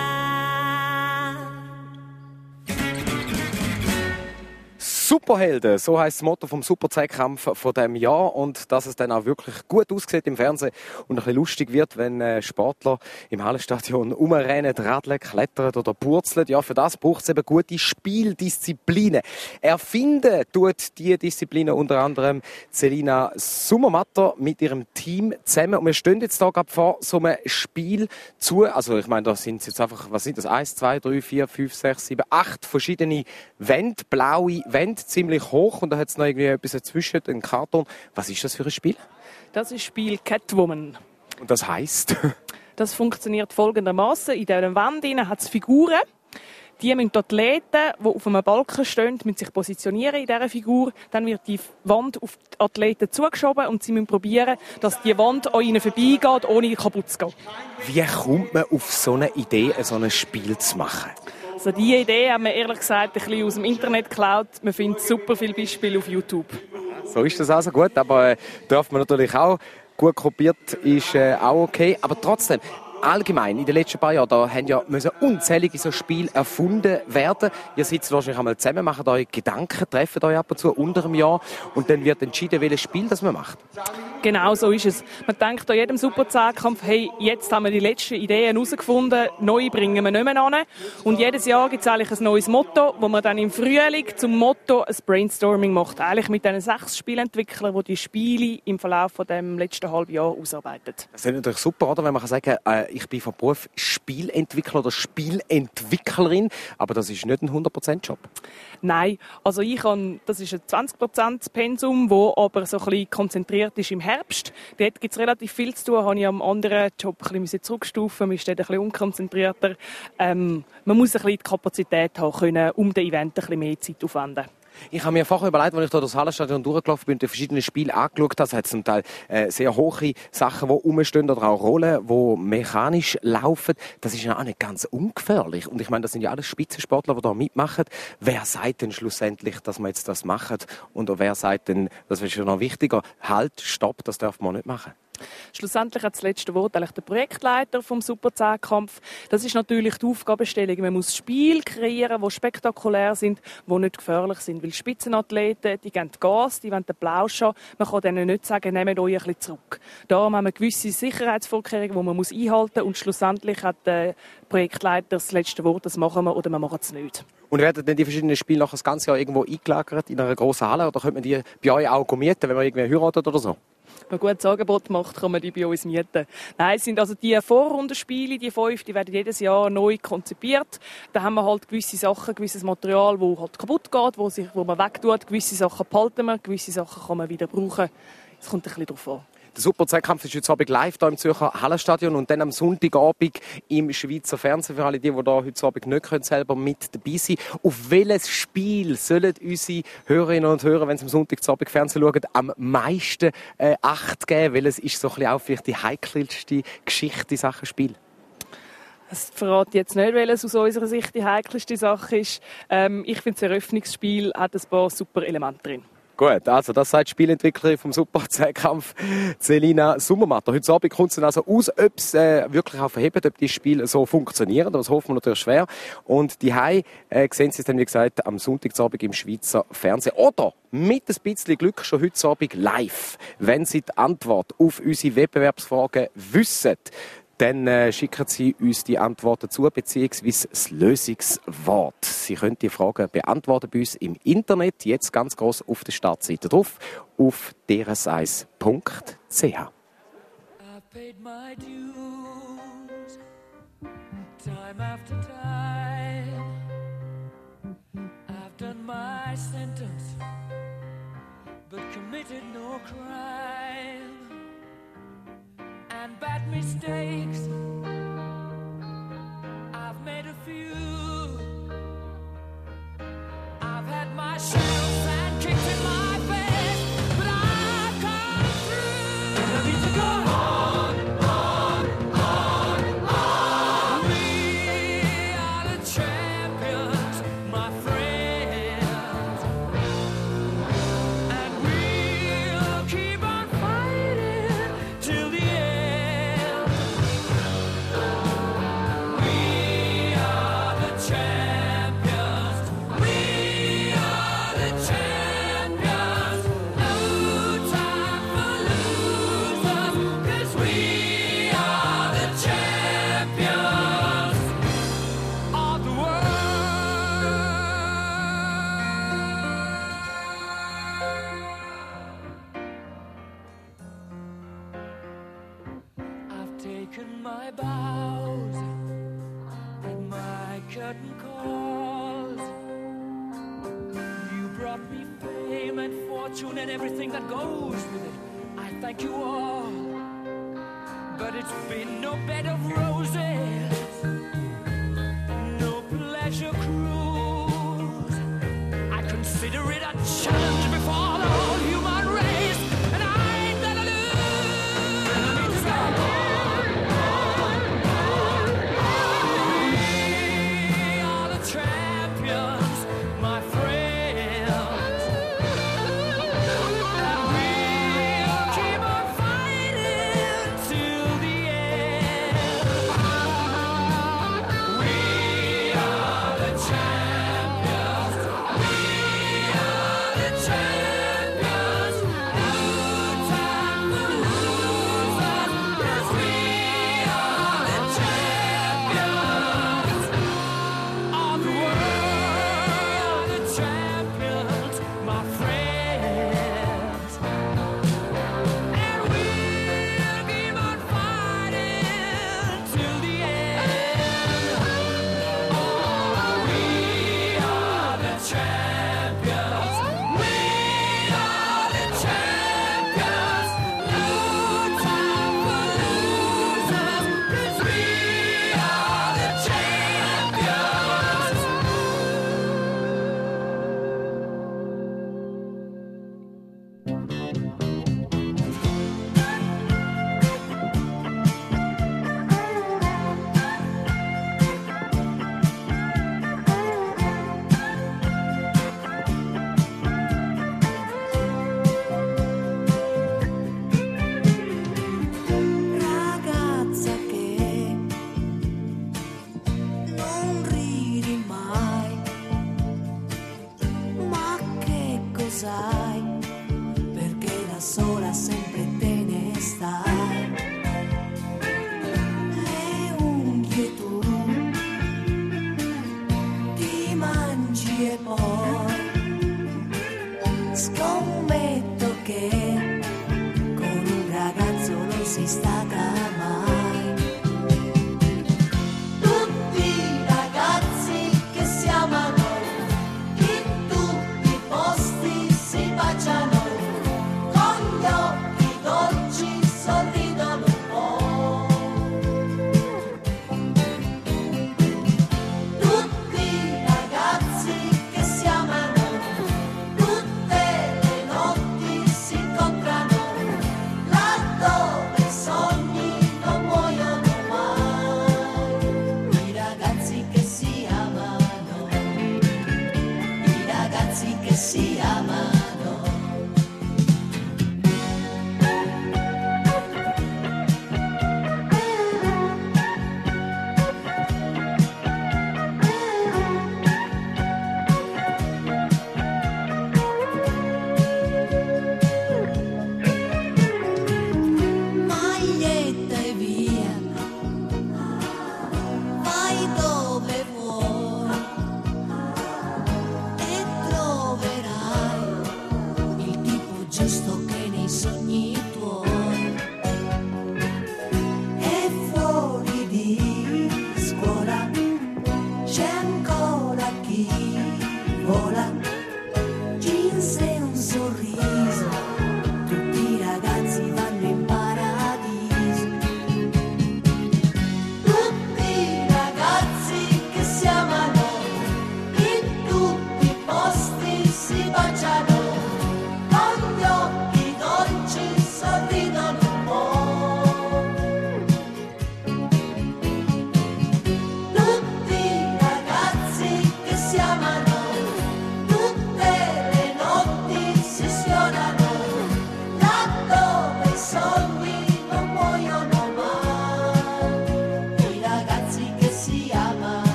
Superhelden, so heisst das Motto vom Super-Zweikampf von diesem Jahr. Und dass es dann auch wirklich gut aussieht im Fernsehen und ein bisschen lustig wird, wenn Sportler im Hallenstadion rumrennen, radeln, klettern oder purzeln. Ja, für das braucht es eben gute Spieldisziplinen. Erfinden tut diese Disziplinen unter anderem Selina Sommermatter mit ihrem Team zusammen. Und wir stehen jetzt hier gerade vor so einem Spiel zu. Also ich meine, da sind jetzt einfach, was sind das? 1, 2, 3, 4, 5, 6, 7, 8 verschiedene Wände, blaue Wände, ziemlich hoch. Und da hat es noch irgendwie etwas dazwischen, einen Karton. Was ist das für ein Spiel? Das ist das Spiel Catwoman. Und das heisst? Das funktioniert folgendermaßen: In dieser Wand hat es Figuren. Die müssen die Athleten, die auf einem Balken stehen, müssen sich positionieren in dieser Figur. Dann wird die Wand auf die Athleten zugeschoben und sie müssen probieren, dass die Wand an ihnen vorbeigeht, ohne kaputt zu gehen. Wie kommt man auf so eine Idee, so ein Spiel zu machen? Also diese Idee haben wir ehrlich gesagt ein bisschen aus dem Internet geklaut. Man findet super viele Beispiele auf YouTube. So ist das also gut, aber darf man natürlich auch. Gut kopiert ist auch okay, aber trotzdem, allgemein, in den letzten paar Jahren, da haben ja müssen unzählige so Spiele erfunden werden. Ihr sitzt wahrscheinlich einmal zusammen, macht euch Gedanken, trefft euch ab und zu unter dem Jahr und dann wird entschieden, welches Spiel das man macht. Genau so ist es. Man denkt an jedem Super-Zehnkampf, hey, jetzt haben wir die letzten Ideen herausgefunden, neue bringen wir nicht mehr an. Und jedes Jahr gibt es eigentlich ein neues Motto, wo man dann im Frühling zum Motto ein Brainstorming macht. Eigentlich mit diesen 6 Spielentwicklern, die die Spiele im Verlauf von dem letzten halben Jahr ausarbeiten. Das ist natürlich super, oder? Wenn man sagen kann, ich bin von Beruf Spielentwickler oder Spielentwicklerin, aber das ist nicht ein 100%-Job. Nein, also das ist ein 20% Pensum, das aber so ein bisschen konzentriert ist im Herbst. Dort gibt es relativ viel zu tun, habe ich am anderen Job ein bisschen zurückstufen, man ist dort ein bisschen unkonzentrierter. Man muss ein bisschen die Kapazität haben können, um dem Event ein bisschen mehr Zeit aufwenden. Ich habe mir vorher überlegt, als ich hier das Hallenstadion durchgelaufen bin und die verschiedenen Spiele angeschaut habe, es hat zum Teil sehr hohe Sachen, die rumstehen oder auch Rollen, die mechanisch laufen. Das ist ja auch nicht ganz ungefährlich. Und ich meine, das sind ja alles Spitzensportler, die da mitmachen. Wer sagt denn schlussendlich, dass man jetzt das macht? Und wer sagt denn, das ist ja noch wichtiger, halt, stopp, das darf man nicht machen? Schlussendlich hat das letzte Wort eigentlich der Projektleiter vom Super-10-Kampf. Das ist natürlich die Aufgabenstellung. Man muss Spiele kreieren, die spektakulär sind, die nicht gefährlich sind. Weil Spitzenathleten, die geben Gas, die wollen den Plausch haben. Man kann denen nicht sagen, nehmt euch ein bisschen zurück. Darum haben wir gewisse Sicherheitsvorkehrungen, die man einhalten muss. Und schlussendlich hat der Projektleiter das letzte Wort, das machen wir oder wir machen es nicht. Und werden denn die verschiedenen Spiele noch das ganze Jahr irgendwo eingelagert in einer grossen Halle? Oder könnte man die bei euch auch mieten, wenn man irgendwie heiratet oder so? Wenn man ein gutes Angebot macht, kann man die bei uns mieten. Nein, es sind also die Vorrundenspiele, die 5, die werden jedes Jahr neu konzipiert. Da haben wir halt gewisse Sachen, gewisses Material, das halt kaputt geht, wo man wegtut. Gewisse Sachen behalten wir, gewisse Sachen kann man wieder brauchen. Es kommt ein bisschen darauf an. Der Super-10-Kampf ist heute Abend live hier im Zürcher Hallenstadion und dann am Sonntagabend im Schweizer Fernsehen. Für alle, die hier heute Abend nicht können, selber mit dabei sein. Auf welches Spiel sollen unsere Hörerinnen und Hörer, wenn sie am Sonntagabend Fernsehen schauen, am meisten Acht geben? Welches ist so ein bisschen auch vielleicht die heikelste Geschichte in Sachen Spiel? Das verrate ich jetzt nicht, welches aus unserer Sicht die heikelste Sache ist. Ich finde, das Eröffnungsspiel hat ein paar super Elemente drin. Gut, also das sagt die Spielentwicklerin vom Super-10-Kampf, Selina Sommermatter. Heute Abend kommt es dann also aus, ob es wirklich auch verhebt, ob die Spiele so funktionieren. Das hoffen wir natürlich schwer. Und die sehen Sie es dann, wie gesagt, am Sonntagabend im Schweizer Fernsehen. Oder mit ein bisschen Glück schon heute Abend live, wenn Sie die Antwort auf unsere Wettbewerbsfragen wissen. Dann schicken Sie uns die Antworten zu, beziehungsweise das Lösungswort. Sie können die Fragen beantworten bei uns im Internet, jetzt ganz gross auf der Startseite drauf, auf drs1.ch. Paid my dues, time after time. I've done my sentence, but committed no crime. And bad mistakes, I've made a few. I've had my shells and kicked in my face, but I've come through. And I need to go on. We are the champions, my friends, and we'll keep on fighting till the end. We are the champions. We are the champions. No time for losers, 'cause we are the champions of the world. I've taken my bows and my curtain calls. You brought me fame and fortune and everything that goes with it. I thank you all, but it's been no bed of roses, no pleasure cruise. I consider it a challenge before the whole human race, and I ain't gonna lose. And I need to go We are the champions, my friends, and we'll keep on fighting till the end.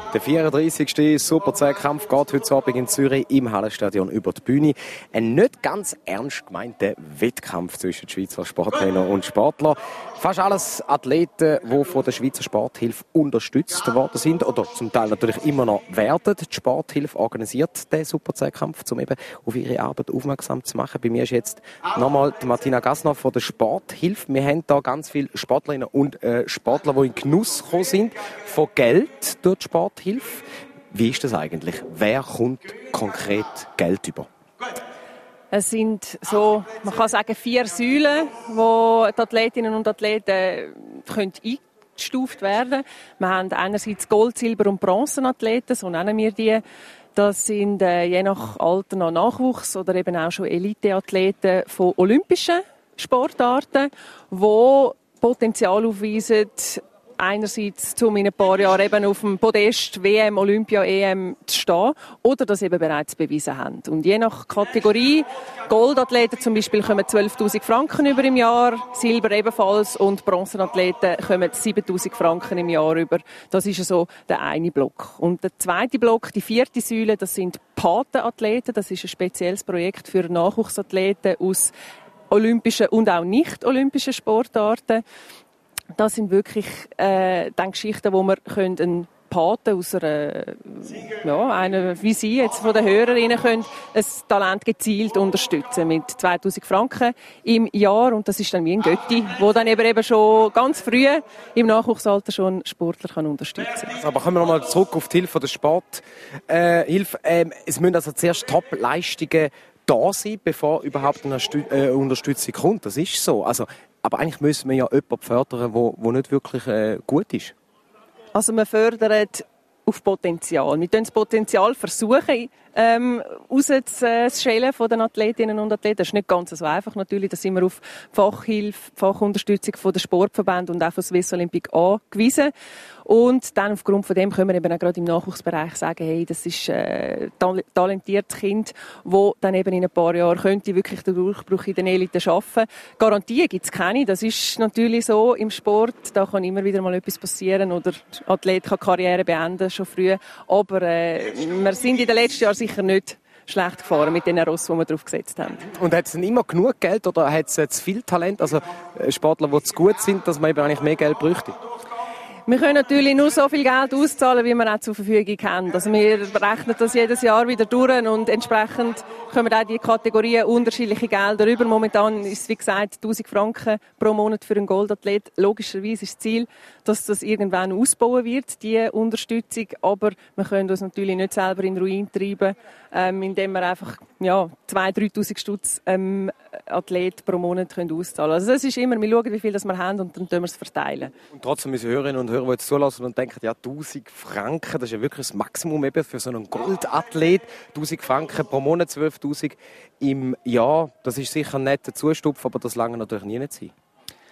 Der 34. Super-10-Kampf geht heute Abend in Zürich im Hallenstadion über die Bühne. Ein nicht ganz ernst gemeinter Wettkampf zwischen Schweizer Sporttrainer und Sportler. Fast alles Athleten, die von der Schweizer Sporthilfe unterstützt worden sind oder zum Teil natürlich immer noch werden. Die Sporthilfe organisiert den Super-10-Kampf, um eben auf ihre Arbeit aufmerksam zu machen. Bei mir ist jetzt nochmal die Martina Gassner von der Sporthilfe. Wir haben hier ganz viele Sportlerinnen und Sportler, die in Genuss gekommen sind von Geld durch die Sporthilfe. Wie ist das eigentlich? Wer kommt konkret Geld über? Es sind so, man kann sagen, 4 Säulen, wo die Athletinnen und Athleten eingestuft werden können. Wir haben einerseits Gold-, Silber- und Bronzenathleten, so nennen wir die. Das sind je nach Alter noch Nachwuchs oder eben auch schon Eliteathleten von olympischen Sportarten, die Potenzial aufweisen, einerseits, um in ein paar Jahren eben auf dem Podest WM, Olympia, EM zu stehen oder das eben bereits bewiesen haben. Und je nach Kategorie, Goldathleten zum Beispiel kommen 12'000 Franken über im Jahr, Silber ebenfalls und Bronzenathleten kommen 7'000 Franken im Jahr über. Das ist so der eine Block. Und der zweite Block, die 4. Säule, das sind Patenathleten. Das ist ein spezielles Projekt für Nachwuchsathleten aus olympischen und auch nicht-olympischen Sportarten. Das sind wirklich dann Geschichten, wo wir einen Paten aus einer wie Sie jetzt von den Hörerinnen können ein Talent gezielt unterstützen mit 2'000 Franken im Jahr und das ist dann wie ein Götti, wo dann eben schon ganz früh im Nachwuchsalter schon Sportler kann unterstützen. Aber kommen wir nochmal zurück auf die Hilfe der Sporthilfe. Es müssen also zuerst Top-Leistungen da sein, bevor überhaupt eine Unterstützung kommt. Das ist so. Also, aber eigentlich müssen wir ja jemanden fördern, der nicht wirklich gut ist. Also wir fördern auf Potenzial. Wir versuchen das Potenzial rauszuschälen von den Athletinnen und Athleten. Das ist nicht ganz so einfach natürlich. Da sind wir auf Fachhilfe, Fachunterstützung von den Sportverbänden und auch von Swiss Olympic angewiesen. Und dann aufgrund von dem können wir eben auch gerade im Nachwuchsbereich sagen, hey, das ist ein talentiertes Kind, das dann eben in ein paar Jahren könnte wirklich den Durchbruch in den Elite schaffen. Garantien gibt es keine. Das ist natürlich so im Sport. Da kann immer wieder mal etwas passieren oder der Athlet kann Karriere beenden, schon früh. Aber wir sind in den letzten Jahren sicher nicht schlecht gefahren mit den Rossen, die wir drauf gesetzt haben. Und hat es denn immer genug Geld oder hat es zu viel Talent? Also Sportler, die zu gut sind, dass man eben eigentlich mehr Geld bräuchte? Wir können natürlich nur so viel Geld auszahlen, wie wir auch zur Verfügung haben. Also wir rechnen das jedes Jahr wieder durch und entsprechend kommen auch die Kategorien unterschiedliche Gelder rüber. Momentan ist es, wie gesagt, 1'000 Franken pro Monat für einen Goldathlet. Logischerweise ist das Ziel, dass das irgendwann ausbauen wird, die Unterstützung. Aber wir können uns natürlich nicht selber in den Ruin treiben, indem wir einfach 2'000, 3'000 Stutz Athlet pro Monat können auszahlen. Also das ist immer, wir schauen, wie viel das wir haben und dann tun wir es verteilen. Und trotzdem müssen Hörerinnen und Hörer, die jetzt zulassen und denken, ja, 1'000 Franken, das ist ja wirklich das Maximum eben für so einen Goldathlet. 1'000 Franken pro Monat, 12'000 im Jahr. Das ist sicher nicht der Zustupf, aber das lange natürlich nie nicht sein.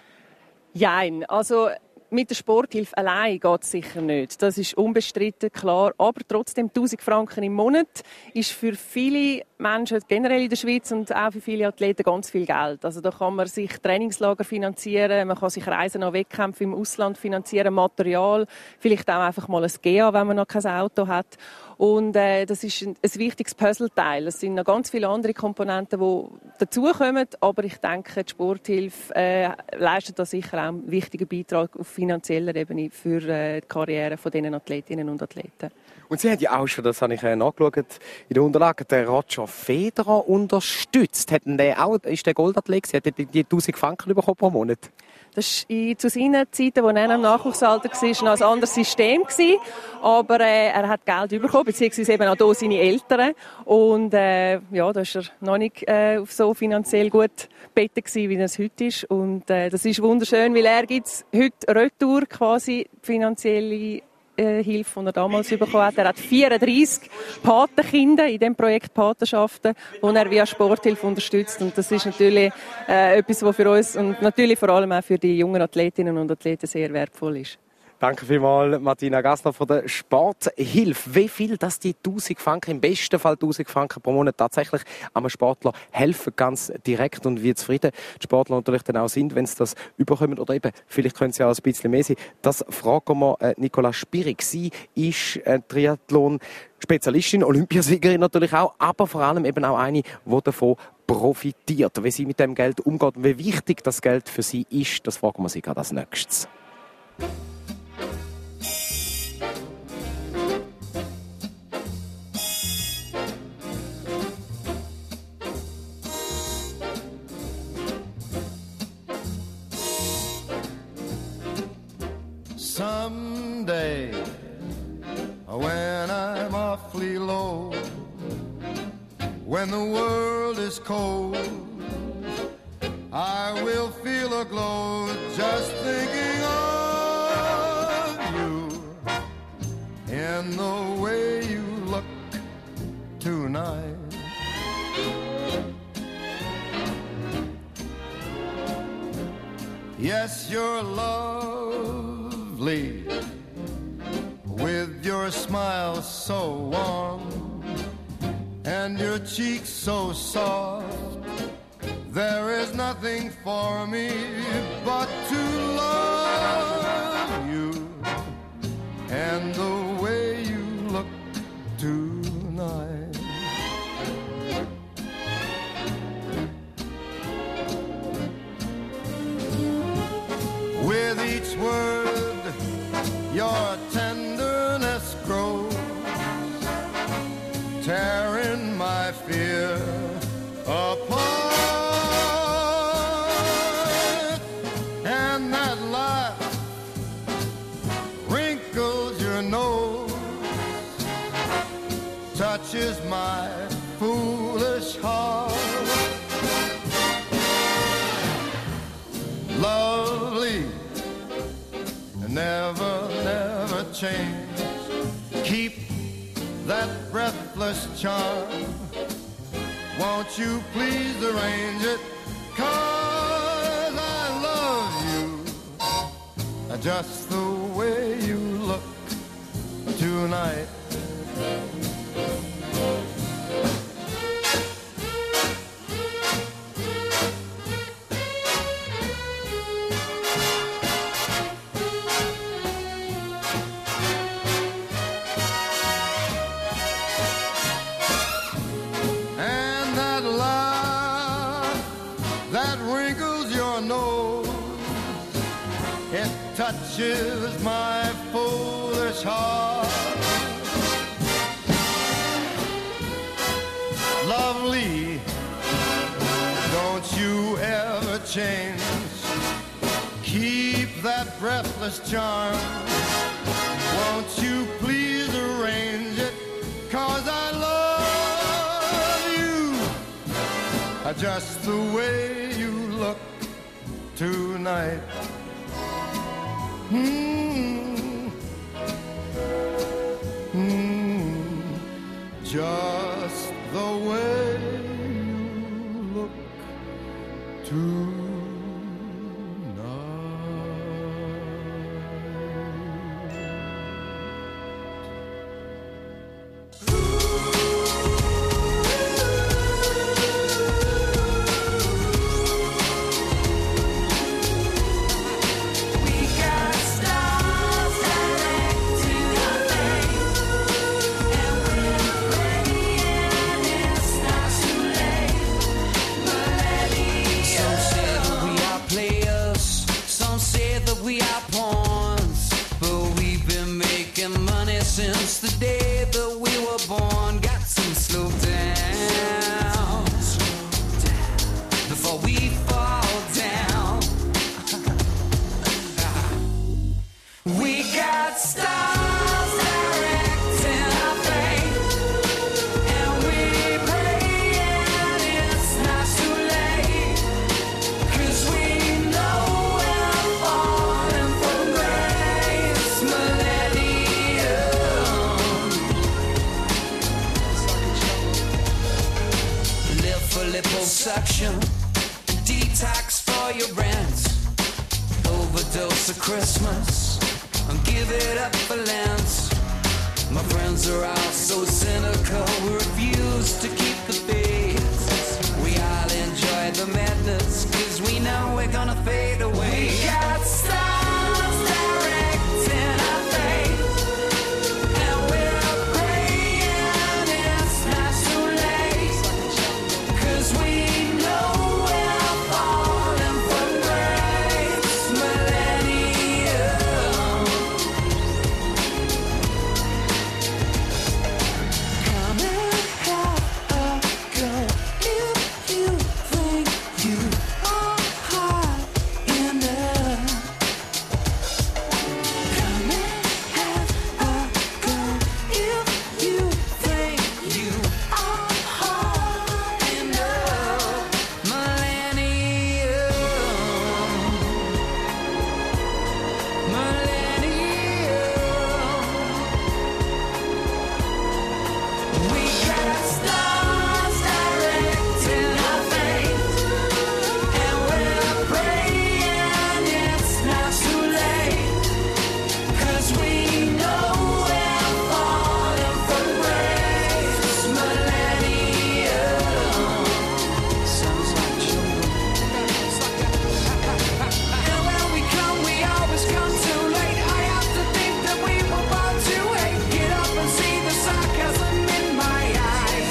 Nein, also mit der Sporthilfe allein geht es sicher nicht. Das ist unbestritten, klar. Aber trotzdem 1'000 Franken im Monat ist für viele Menschen generell in der Schweiz und auch für viele Athleten ganz viel Geld. Also da kann man sich Trainingslager finanzieren, man kann sich Reisen an Wettkämpfen im Ausland finanzieren, Material, vielleicht auch einfach mal ein GA, wenn man noch kein Auto hat. Und das ist ein wichtiges Puzzleteil. Es sind noch ganz viele andere Komponenten, die dazukommen. Aber ich denke, die Sporthilfe leistet da sicher auch einen wichtigen Beitrag auf finanzieller Ebene für die Karriere von diesen Athletinnen und Athleten. Und Sie haben ja auch schon, das habe ich nachgeschaut, in den Unterlagen, den Roger Federer unterstützt. Ist der Goldathlet, hat er die 1'000 Franken bekommen pro Monat? Das war zu seinen Zeiten, als er im Nachwuchsalter war, noch ein anderes System. Aber er hat Geld bekommen, beziehungsweise eben auch hier seine Eltern. Und da war er noch nicht so finanziell gut gebettet, wie er es heute ist. Und das ist wunderschön, weil er gibt es heute retour quasi finanzielle Hilfe, die er damals bekommen hat. Er hat 34 Patenkinder in dem Projekt Patenschaften, die er via Sporthilfe unterstützt. Und das ist natürlich etwas, was für uns und natürlich vor allem auch für die jungen Athletinnen und Athleten sehr wertvoll ist. Danke vielmals, Martina Gassner von der Sporthilfe. Wie viel, dass die 1000 Franken, im besten Fall 1000 Franken pro Monat tatsächlich einem Sportler helfen, ganz direkt, und wie zufrieden die Sportler natürlich dann auch sind, wenn sie das überkommen, oder eben, vielleicht können sie auch ein bisschen mehr sein. Das fragen wir Nicola Spirig. Sie ist Triathlon-Spezialistin, Olympiasiegerin natürlich auch, aber vor allem eben auch eine, die davon profitiert. Wie sie mit dem Geld umgeht und wie wichtig das Geld für sie ist, das fragen wir sie gerade als nächstes. Someday, when I'm awfully low, when the world is cold, I will feel a glow just thinking of you in the way you look tonight. Yes, you're lovely, with your smile so warm and your cheeks so soft. There is nothing for me but to love you and the way you look tonight. With each word, your tenderness grows, tearing my fear apart. And that laugh wrinkles your nose, touches my foolish heart. Lovely, never, never change. Keep that breathless charm. Won't you please arrange it? 'Cause I love you just the way you look tonight. Touches my foolish heart. Lovely, don't you ever change. Keep that breathless charm. Won't you please arrange it? 'Cause I love you just the way you look tonight. Just the way you look tonight. Since the day that we were born, got some slow down before we fall down. We got stars directing our fate, and we pray and it's not too late, 'cause we know we're falling from grace. Liposuction, detox for your rent, overdose of Christmas, give it up for Lance. My friends are all so cynical, we refuse to keep the faith. We all enjoy the madness, cause we know we're gonna fade away. We got stars directing our fate, and we're praying it's not too late, cause we know we're falling from grace. Millennium. Come and have a go if you think you are high enough. Come and have a go if you think you are high enough. Millennium. We got stars directing our fate, and we're praying it's not too late, cause we know we're falling from grace. Millennium. Sounds like jungle. And when we come, we always come too late. I have to think that we were born to hate. Get up and see the sarcasm in my eyes.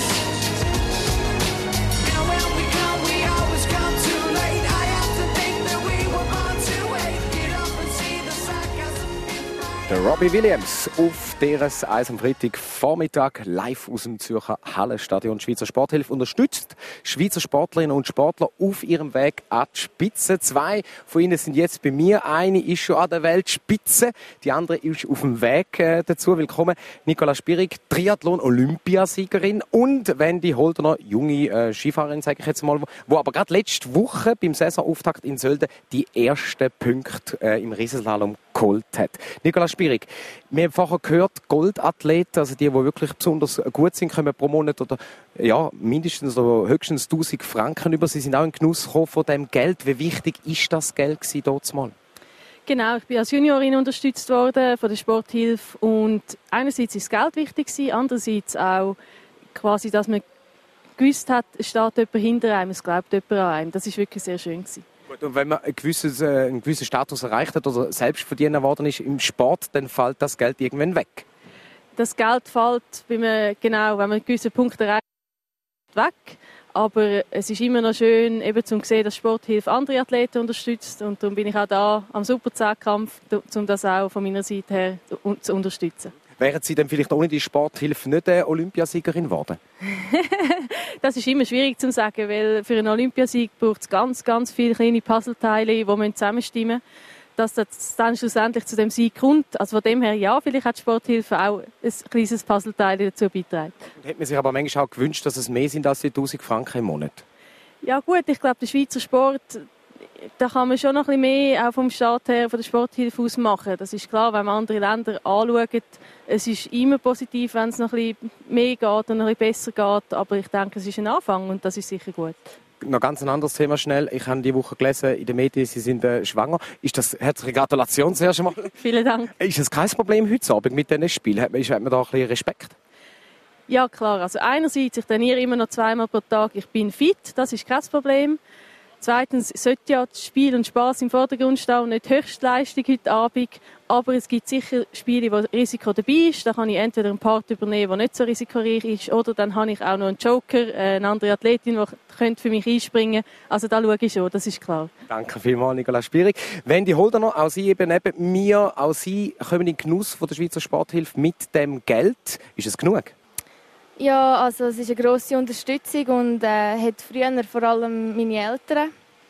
And when we come, we always come too late. I have to think that we were born to hate. Get up and see the sarcasm in my Der Robbie Williams auf DRS 1 am Freitagvormittag live aus dem Zürcher Hallenstadion. Die Schweizer Sporthilfe unterstützt Schweizer Sportlerinnen und Sportler auf ihrem Weg an die Spitze. 2 von ihnen sind jetzt bei mir. Eine ist schon an der Weltspitze, die andere ist auf dem Weg dazu. Willkommen, Nicola Spirig, Triathlon-Olympiasiegerin und Wendy Holdener, junge Skifahrerin, sage ich jetzt mal, wo aber gerade letzte Woche beim Saisonauftakt in Sölden die ersten Punkte im Riesenslalom geholt hat. Nicola Spirig, wir haben vorher gehört, Goldathleten, also die wirklich besonders gut sind, kommen pro Monat oder ja, mindestens oder höchstens 1000 Franken über. Sie sind auch in Genuss gekommen von dem Geld. Wie wichtig ist das Geld dort mal? Genau, ich bin als Juniorin unterstützt worden von der Sporthilfe und einerseits ist das Geld wichtig gewesen, andererseits auch quasi, dass man gewusst hat, es steht jemand hinter einem, es glaubt jemand an einem. Das ist wirklich sehr schön gewesen. Gut, und wenn man einen gewissen Status erreicht hat oder selbstverdiener geworden ist im Sport, dann fällt das Geld irgendwann weg. Das Geld fällt, wenn man einen gewissen Punkt erreicht, weg. Aber es ist immer noch schön, eben zu sehen, dass Sporthilfe andere Athleten unterstützt. Und darum bin ich auch da am Super-10-Kampf, um das auch von meiner Seite her zu unterstützen. Wären Sie denn vielleicht ohne die Sporthilfe nicht Olympiasiegerin geworden? Das ist immer schwierig zu sagen, weil für einen Olympiasieg braucht es ganz, ganz viele kleine Puzzleteile, die zusammenstimmen müssen, dass das dann schlussendlich zu dem Sieg kommt. Also von dem her, ja, vielleicht hat die Sporthilfe auch ein kleines Puzzleteil dazu beigetragen. Und hätte man sich aber manchmal auch gewünscht, dass es mehr sind als die 1000 Franken im Monat? Ja gut, ich glaube, der Schweizer Sport, da kann man schon noch ein bisschen mehr auch vom Staat her, von der Sporthilfe aus machen. Das ist klar, wenn man andere Länder anschaut. Es ist immer positiv, wenn es noch ein bisschen mehr geht und noch ein bisschen besser geht. Aber ich denke, es ist ein Anfang und das ist sicher gut. Noch ganz ein anderes Thema schnell. Ich habe diese Woche gelesen in den Medien, Sie sind schwanger. Herzliche Gratulation zuerst einmal. Vielen Dank. Ist das kein Problem heute Abend mit diesen Spielen? Hat man da ein bisschen Respekt? Ja, klar. Also einerseits, ich trainiere immer noch 2-mal pro Tag. Ich bin fit, das ist kein Problem. Zweitens sollte ja das Spiel und Spass im Vordergrund stehen und nicht Höchstleistung heute Abend. Aber es gibt sicher Spiele, wo Risiko dabei ist. Da kann ich entweder einen Part übernehmen, der nicht so risikoreich ist, oder dann habe ich auch noch einen Joker, eine andere Athletin, die für mich einspringen könnte. Also da schaue ich schon, das ist klar. Danke vielmals, Nicola Spirig. Wendy Holdener, auch Sie eben neben mir, auch Sie kommen in den Genuss von der Schweizer Sporthilfe mit dem Geld. Ist es genug? Ja, also es ist eine grosse Unterstützung und hat früher vor allem meine Eltern,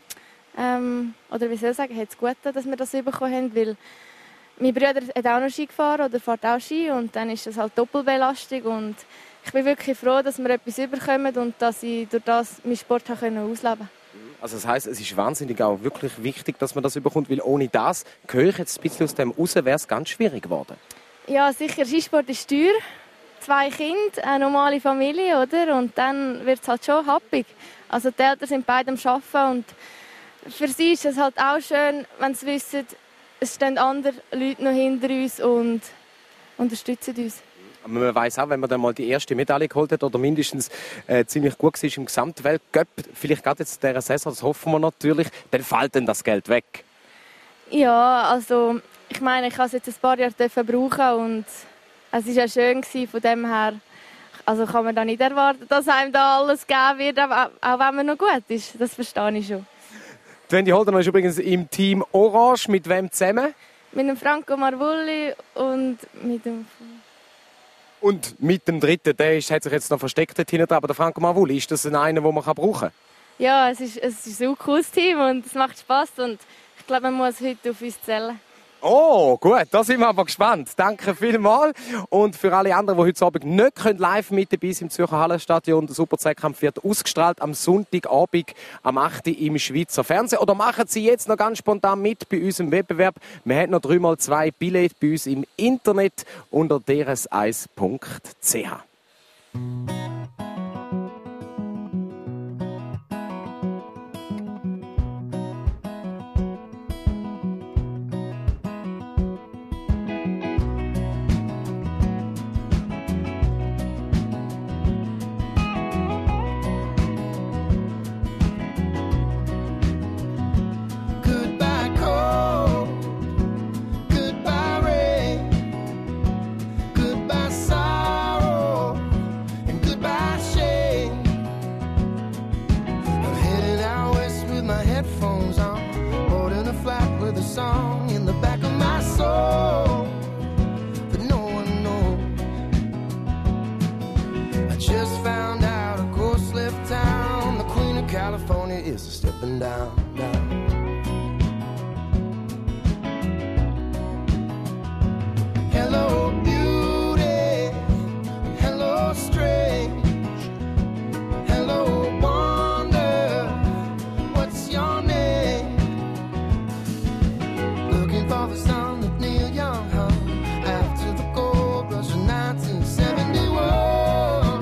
oder wie soll ich sagen, hat es gut, dass wir das bekommen haben, weil mein Bruder hat auch noch Ski gefahren oder fährt auch Ski und dann ist das halt Doppelbelastung und ich bin wirklich froh, dass wir etwas bekommen und dass ich durch das meinen Sport ausleben konnte. Also das heisst, es ist wahnsinnig auch wirklich wichtig, dass man das bekommt, weil ohne das, höre ich jetzt ein bisschen aus dem raus, wäre es ganz schwierig geworden. Ja, sicher, Skisport ist teuer. 2 Kinder, eine normale Familie, oder? Und dann wird es halt schon happig. Also die Eltern sind beide am Arbeiten und für sie ist es halt auch schön, wenn sie wissen, es stehen andere Leute noch hinter uns und unterstützen uns. Aber man weiss auch, wenn man dann mal die erste Medaille geholt hat oder mindestens ziemlich gut war im Gesamtweltcup, vielleicht gerade jetzt in dieser Saison, das hoffen wir natürlich, dann fällt dann das Geld weg. Ja, also ich meine, ich habe es jetzt ein paar Jahre brauchen und es war ja schön gewesen, von dem her. Also kann man da nicht erwarten, dass einem da alles geben wird, auch wenn man noch gut ist. Das verstehe ich schon. Die Wendy Holdener ist übrigens im Team Orange. Mit wem zusammen? Mit dem Franco Marvulli und mit dem... Und mit dem dritten, der hat sich jetzt noch versteckt dort hinten dran. Aber der Franco Marvulli, ist das einer, den man brauchen kann? Ja, es ist ein cooles Team und es macht Spass und ich glaube, man muss heute auf uns zählen. Oh, gut, da sind wir aber gespannt. Danke vielmals. Und für alle anderen, die heute Abend nicht live mit dabei sind im Zürcher Hallenstadion, der Super-Zweikampf wird ausgestrahlt am Sonntagabend am 8. Uhr im Schweizer Fernsehen. Oder machen Sie jetzt noch ganz spontan mit bei unserem Wettbewerb. Wir haben noch 3x2 Billette bei uns im Internet unter drs1.ch. Goodbye cold, goodbye rain, goodbye sorrow, and goodbye shame. I'm heading out west with my headphones on, boarding a flight with a song in the back of my soul that no one knows. I just found out a ghost left town. The Queen of California is stepping down. Hello, beauty. Hello, strange. Hello, wonder. What's your name? Looking for the song that Neil Young hung after the gold rush of 1971.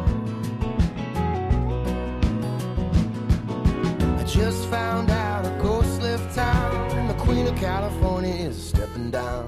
I just found out a ghost left town. The Queen of California is stepping down.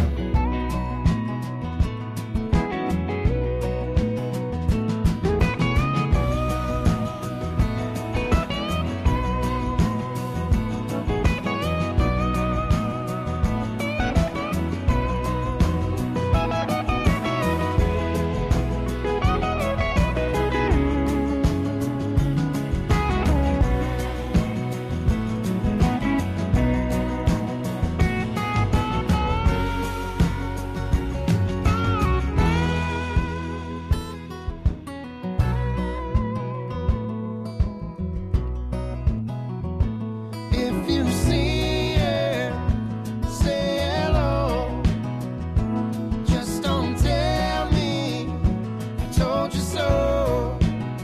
If you see her, say hello. Just don't tell me I told you so.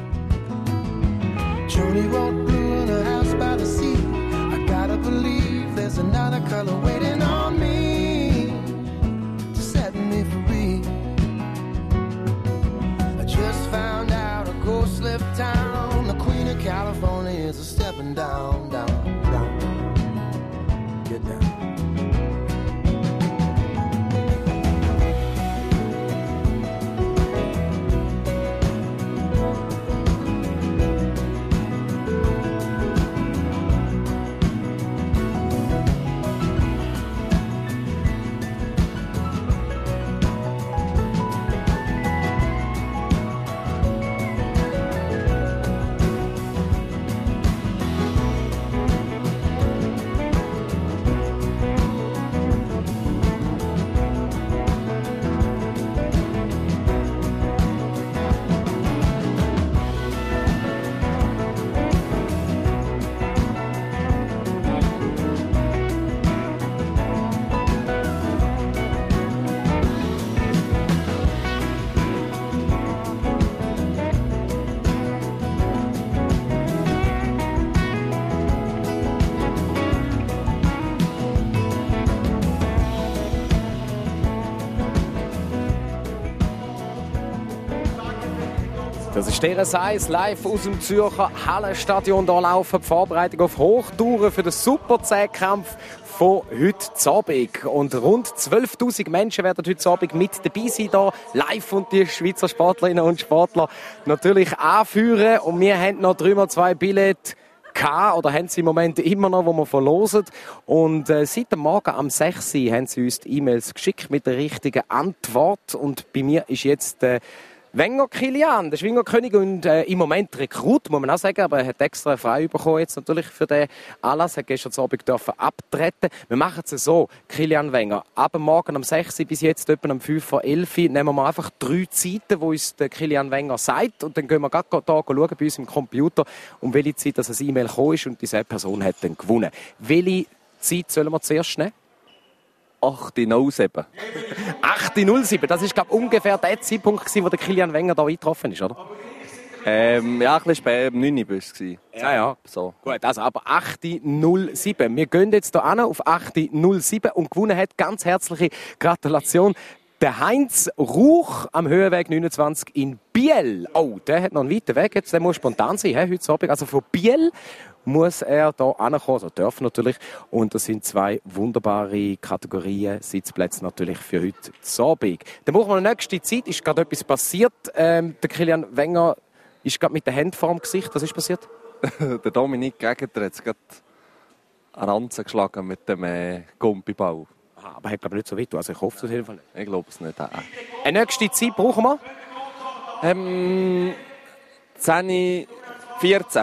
Joni wrote blue in her house by the sea. I gotta believe there's another color waiting on me to set me free. I just found out a ghost left town. The Queen of California is a stepping down, down. Get down. Das ist DRS1 live aus dem Zürcher Hallenstadion. Da laufen die Vorbereitungen auf Hochtouren für den Super-10-Kampf von heute Abend. Und rund 12'000 Menschen werden heute Abend mit dabei sein, hier live, und die Schweizer Sportlerinnen und Sportler natürlich anführen. Und wir haben noch 3x2 Billette oder haben sie im Moment immer noch, wo wir verlosen. Und seit dem Morgen am 6 Uhr haben sie uns die E-Mails geschickt mit der richtigen Antwort. Und bei mir ist jetzt Wenger Kilian, der Schwingerkönig, und im Moment Rekrut, muss man auch sagen, aber er hat extra frei bekommen jetzt natürlich für den Anlass. Er hat gestern Abend dürfen abtreten. Wir machen es so, Kilian Wenger, ab morgen am 6 Uhr bis jetzt etwa um 5 Uhr 11 Uhr nehmen wir einfach 3 Zeiten, die uns der Kilian Wenger sagt, und dann gehen wir gerade hier schauen bei uns im Computer, um welche Zeit das ein E-Mail gekommen ist, und diese Person hat dann gewonnen. Welche Zeit sollen wir zuerst nehmen? 8:07. 8:07, das ist, glaube ich, ungefähr der Zeitpunkt, wo der Kilian Wenger da eingetroffen ist, oder? Ja, ein bisschen spät, 9 Uhr war es. Ja. So. Gut, also aber 8:07. Wir gehen jetzt hier an auf 8:07 und gewonnen hat, ganz herzliche Gratulation, der Heinz Rauch am Höhenweg 29 in Biel. Oh, der hat noch einen weiten Weg, jetzt, der muss spontan sein, heute Abend. Also von Biel muss er hier ankommen, also darf natürlich. Und das sind 2 wunderbare Kategorien, Sitzplätze natürlich für heute Abend. Dann brauchen wir eine nächste Zeit. Ist gerade etwas passiert? Der Kilian Wenger ist gerade mit der Hand vor dem Gesicht. Was ist passiert? Der Dominik Gegenter hat gerade eine Ranze geschlagen mit dem Gumpiball. Aha, aber hat glaube ich nicht so weit. Also ich hoffe es auf jeden Fall nicht. Ich glaube es nicht. Eine nächste Zeit brauchen wir? 10:14.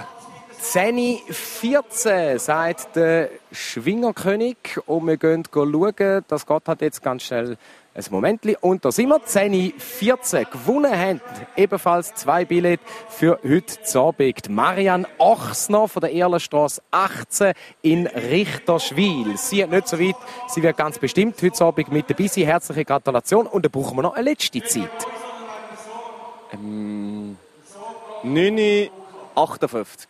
10:14, sagt der Schwingerkönig. Und wir gehen schauen. Das geht halt jetzt ganz schnell ein Momentchen. Und da sind wir, 10:14. Gewonnen haben ebenfalls 2 Billette für heute Abend. Marianne Ochsner von der Erlenstrasse 18 in Richterschwil. Sie hat nicht so weit. Sie wird ganz bestimmt heute Abend mit dabei sein. Herzliche Gratulation. Und dann brauchen wir noch eine letzte Zeit. 9:58.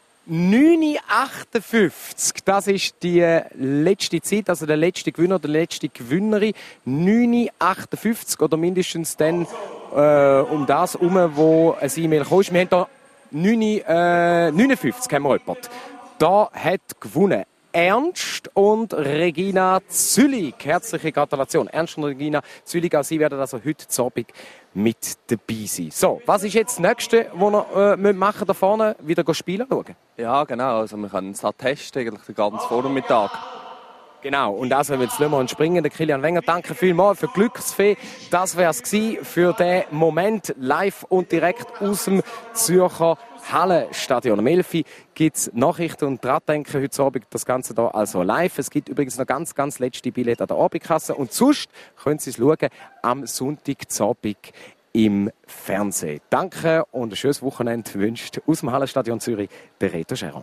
9:58, das ist die letzte Zeit, also der letzte Gewinner, der letzte Gewinnerin. 9:58 oder mindestens dann um das herum, wo ein E-Mail kommt. Wir haben hier 9:59 haben wir jemanden. Da hat gewonnen Ernst und Regina Züllig. Herzliche Gratulation. Ernst und Regina Züllig, auch Sie werden also heute Abend mit dabei sein. So, was ist jetzt das Nächste, was wir machen da vorne? Wieder spielen schauen? Ja, genau. Also wir können es testen, eigentlich den ganzen Vormittag. Genau, und also jetzt lassen wir uns springen. Der Kilian Wenger, danke vielmals für die Glücksfee. Das wäre es gewesen für den Moment, live und direkt aus dem Zürcher Hallenstadion. Am 11 Uhr gibt es Nachrichten und dran denken heute Abend das Ganze hier also live. Es gibt übrigens noch ganz letzte Billette an der Abendkasse. Und sonst können Sie es schauen am Sonntagabend im Fernsehen. Danke und ein schönes Wochenende wünscht aus dem Hallenstadion Zürich der Reto Scherer.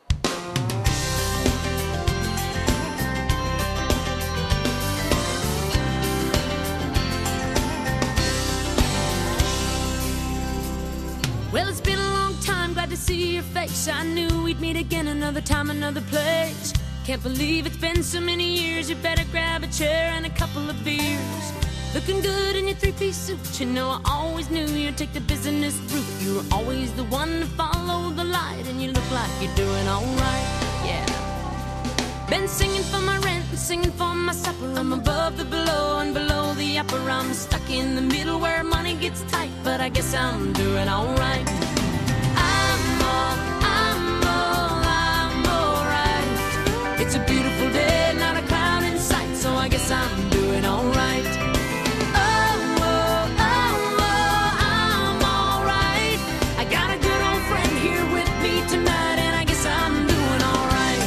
Well, it's been a long time, glad to see your face. I knew we'd meet again another time, another place. Can't believe it's been so many years. You better grab a chair and a couple of beers. Looking good in your 3-piece suit. You know I always knew you'd take the business route. You were always the one to follow the light, and you look like you're doing alright, yeah. Been singing for my rent and singing for my supper. I'm above the below and below the upper. I'm stuck in the middle where money gets tight, but I guess I'm doing alright. I'm alright. It's a beautiful day, not a cloud in sight, so I guess I'm doing alright. I'm alright. I got a good old friend here with me tonight, and I guess I'm doing alright.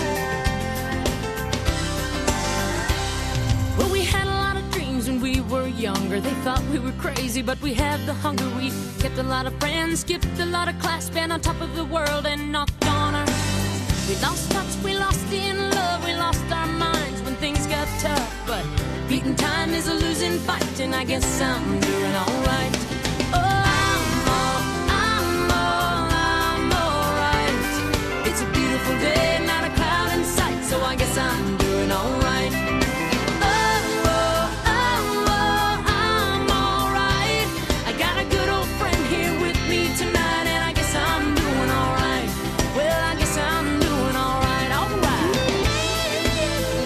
Well, we had a lot of dreams when we were younger. They thought we were crazy, but we had the hunger. We kept a lot of friends, skipped a lot of class, been on top of the world and knocked on our. We lost touch, we lost in love, we lost our minds when things got tough. But beating time is a losing fight, and I guess I'm doing alright. Oh, I'm alright. It's a beautiful day, not a cloud in sight, so I guess I'm doing alright. I'm alright. I got a good old friend here with me tonight, and I guess I'm doing alright. Well, I guess I'm doing alright, alright.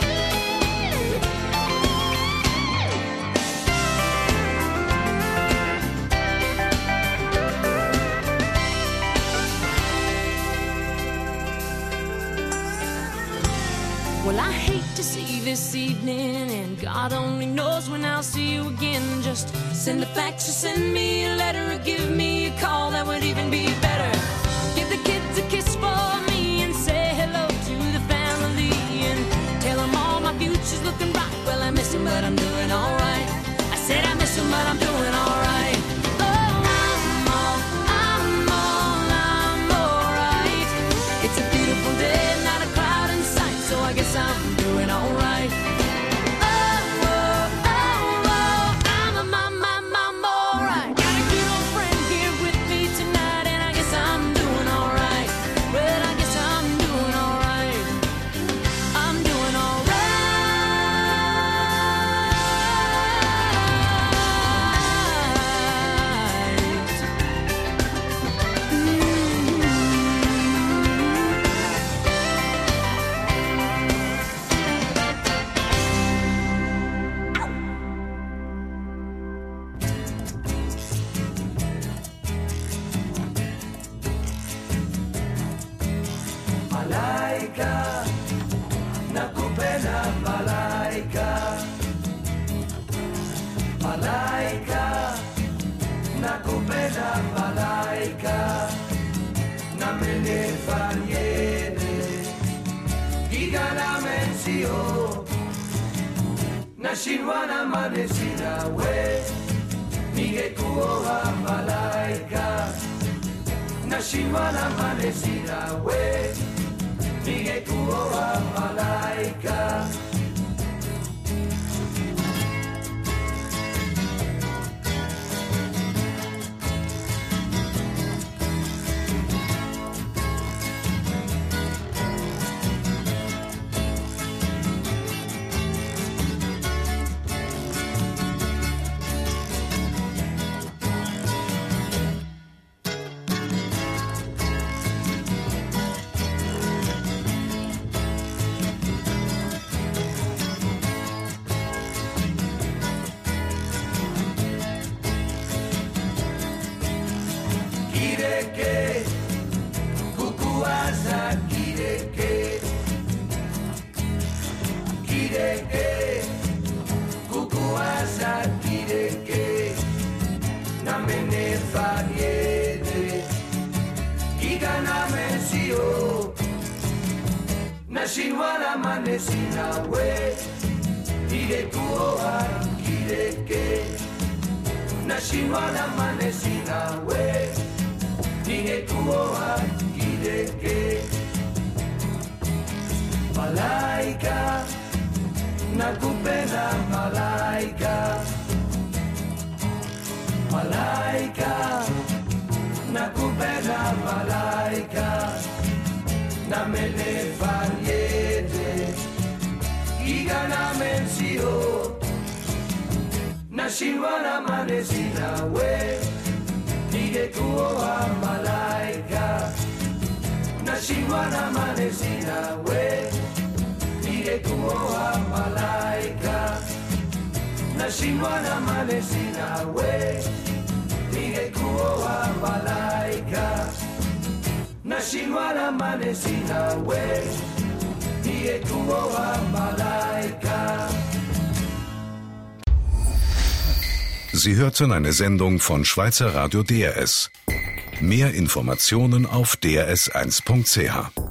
to see this evening, and God only knows when I'll see you again. Just send a fax or send me a letter or give me a call, that would even be better. Give the kids a kiss for me and say hello to the family, and tell them all my future's looking bright. Well, I miss him, but I'm doing alright. I said I miss him, but I'm doing alright. It's a beautiful day, not a cloud in sight, so I guess I'm doing alright. Oh, I'm alright. Got a good old friend here with me tonight, and I guess I'm doing alright. Well, I guess I'm doing alright. I'm doing alright. Malaika, nakupenda malaika. Malaika, nakupenda malaika. Na menefanyene, igana mensio. Nashindwa na manesina we, ningekuoa malaika. Nashindwa na manesina we, ningekuoa malaika. Kireke, kukuwaza kireke. Kireke, kukuwaza kireke. Na menefanyene, igana mensio. Nashindwa na manesina we, ningekuoa kireke. Nashindwa na manesina we, ningekuoa kireke. Malaika, nakupenda malaika. Malaika, nakupenda malaika. Na menefanyene, igana mensio. Nashindwa na manesina we, ningekuoa malaika. Nashindwa na manesina we, ningekuoa malaika. Nashindwa na manesina we, ningekuoa malaika. Nashindwa na manesina we, ningekuoa malaika. Sie hörten eine Sendung von Schweizer Radio DRS. Mehr Informationen auf drs1.ch.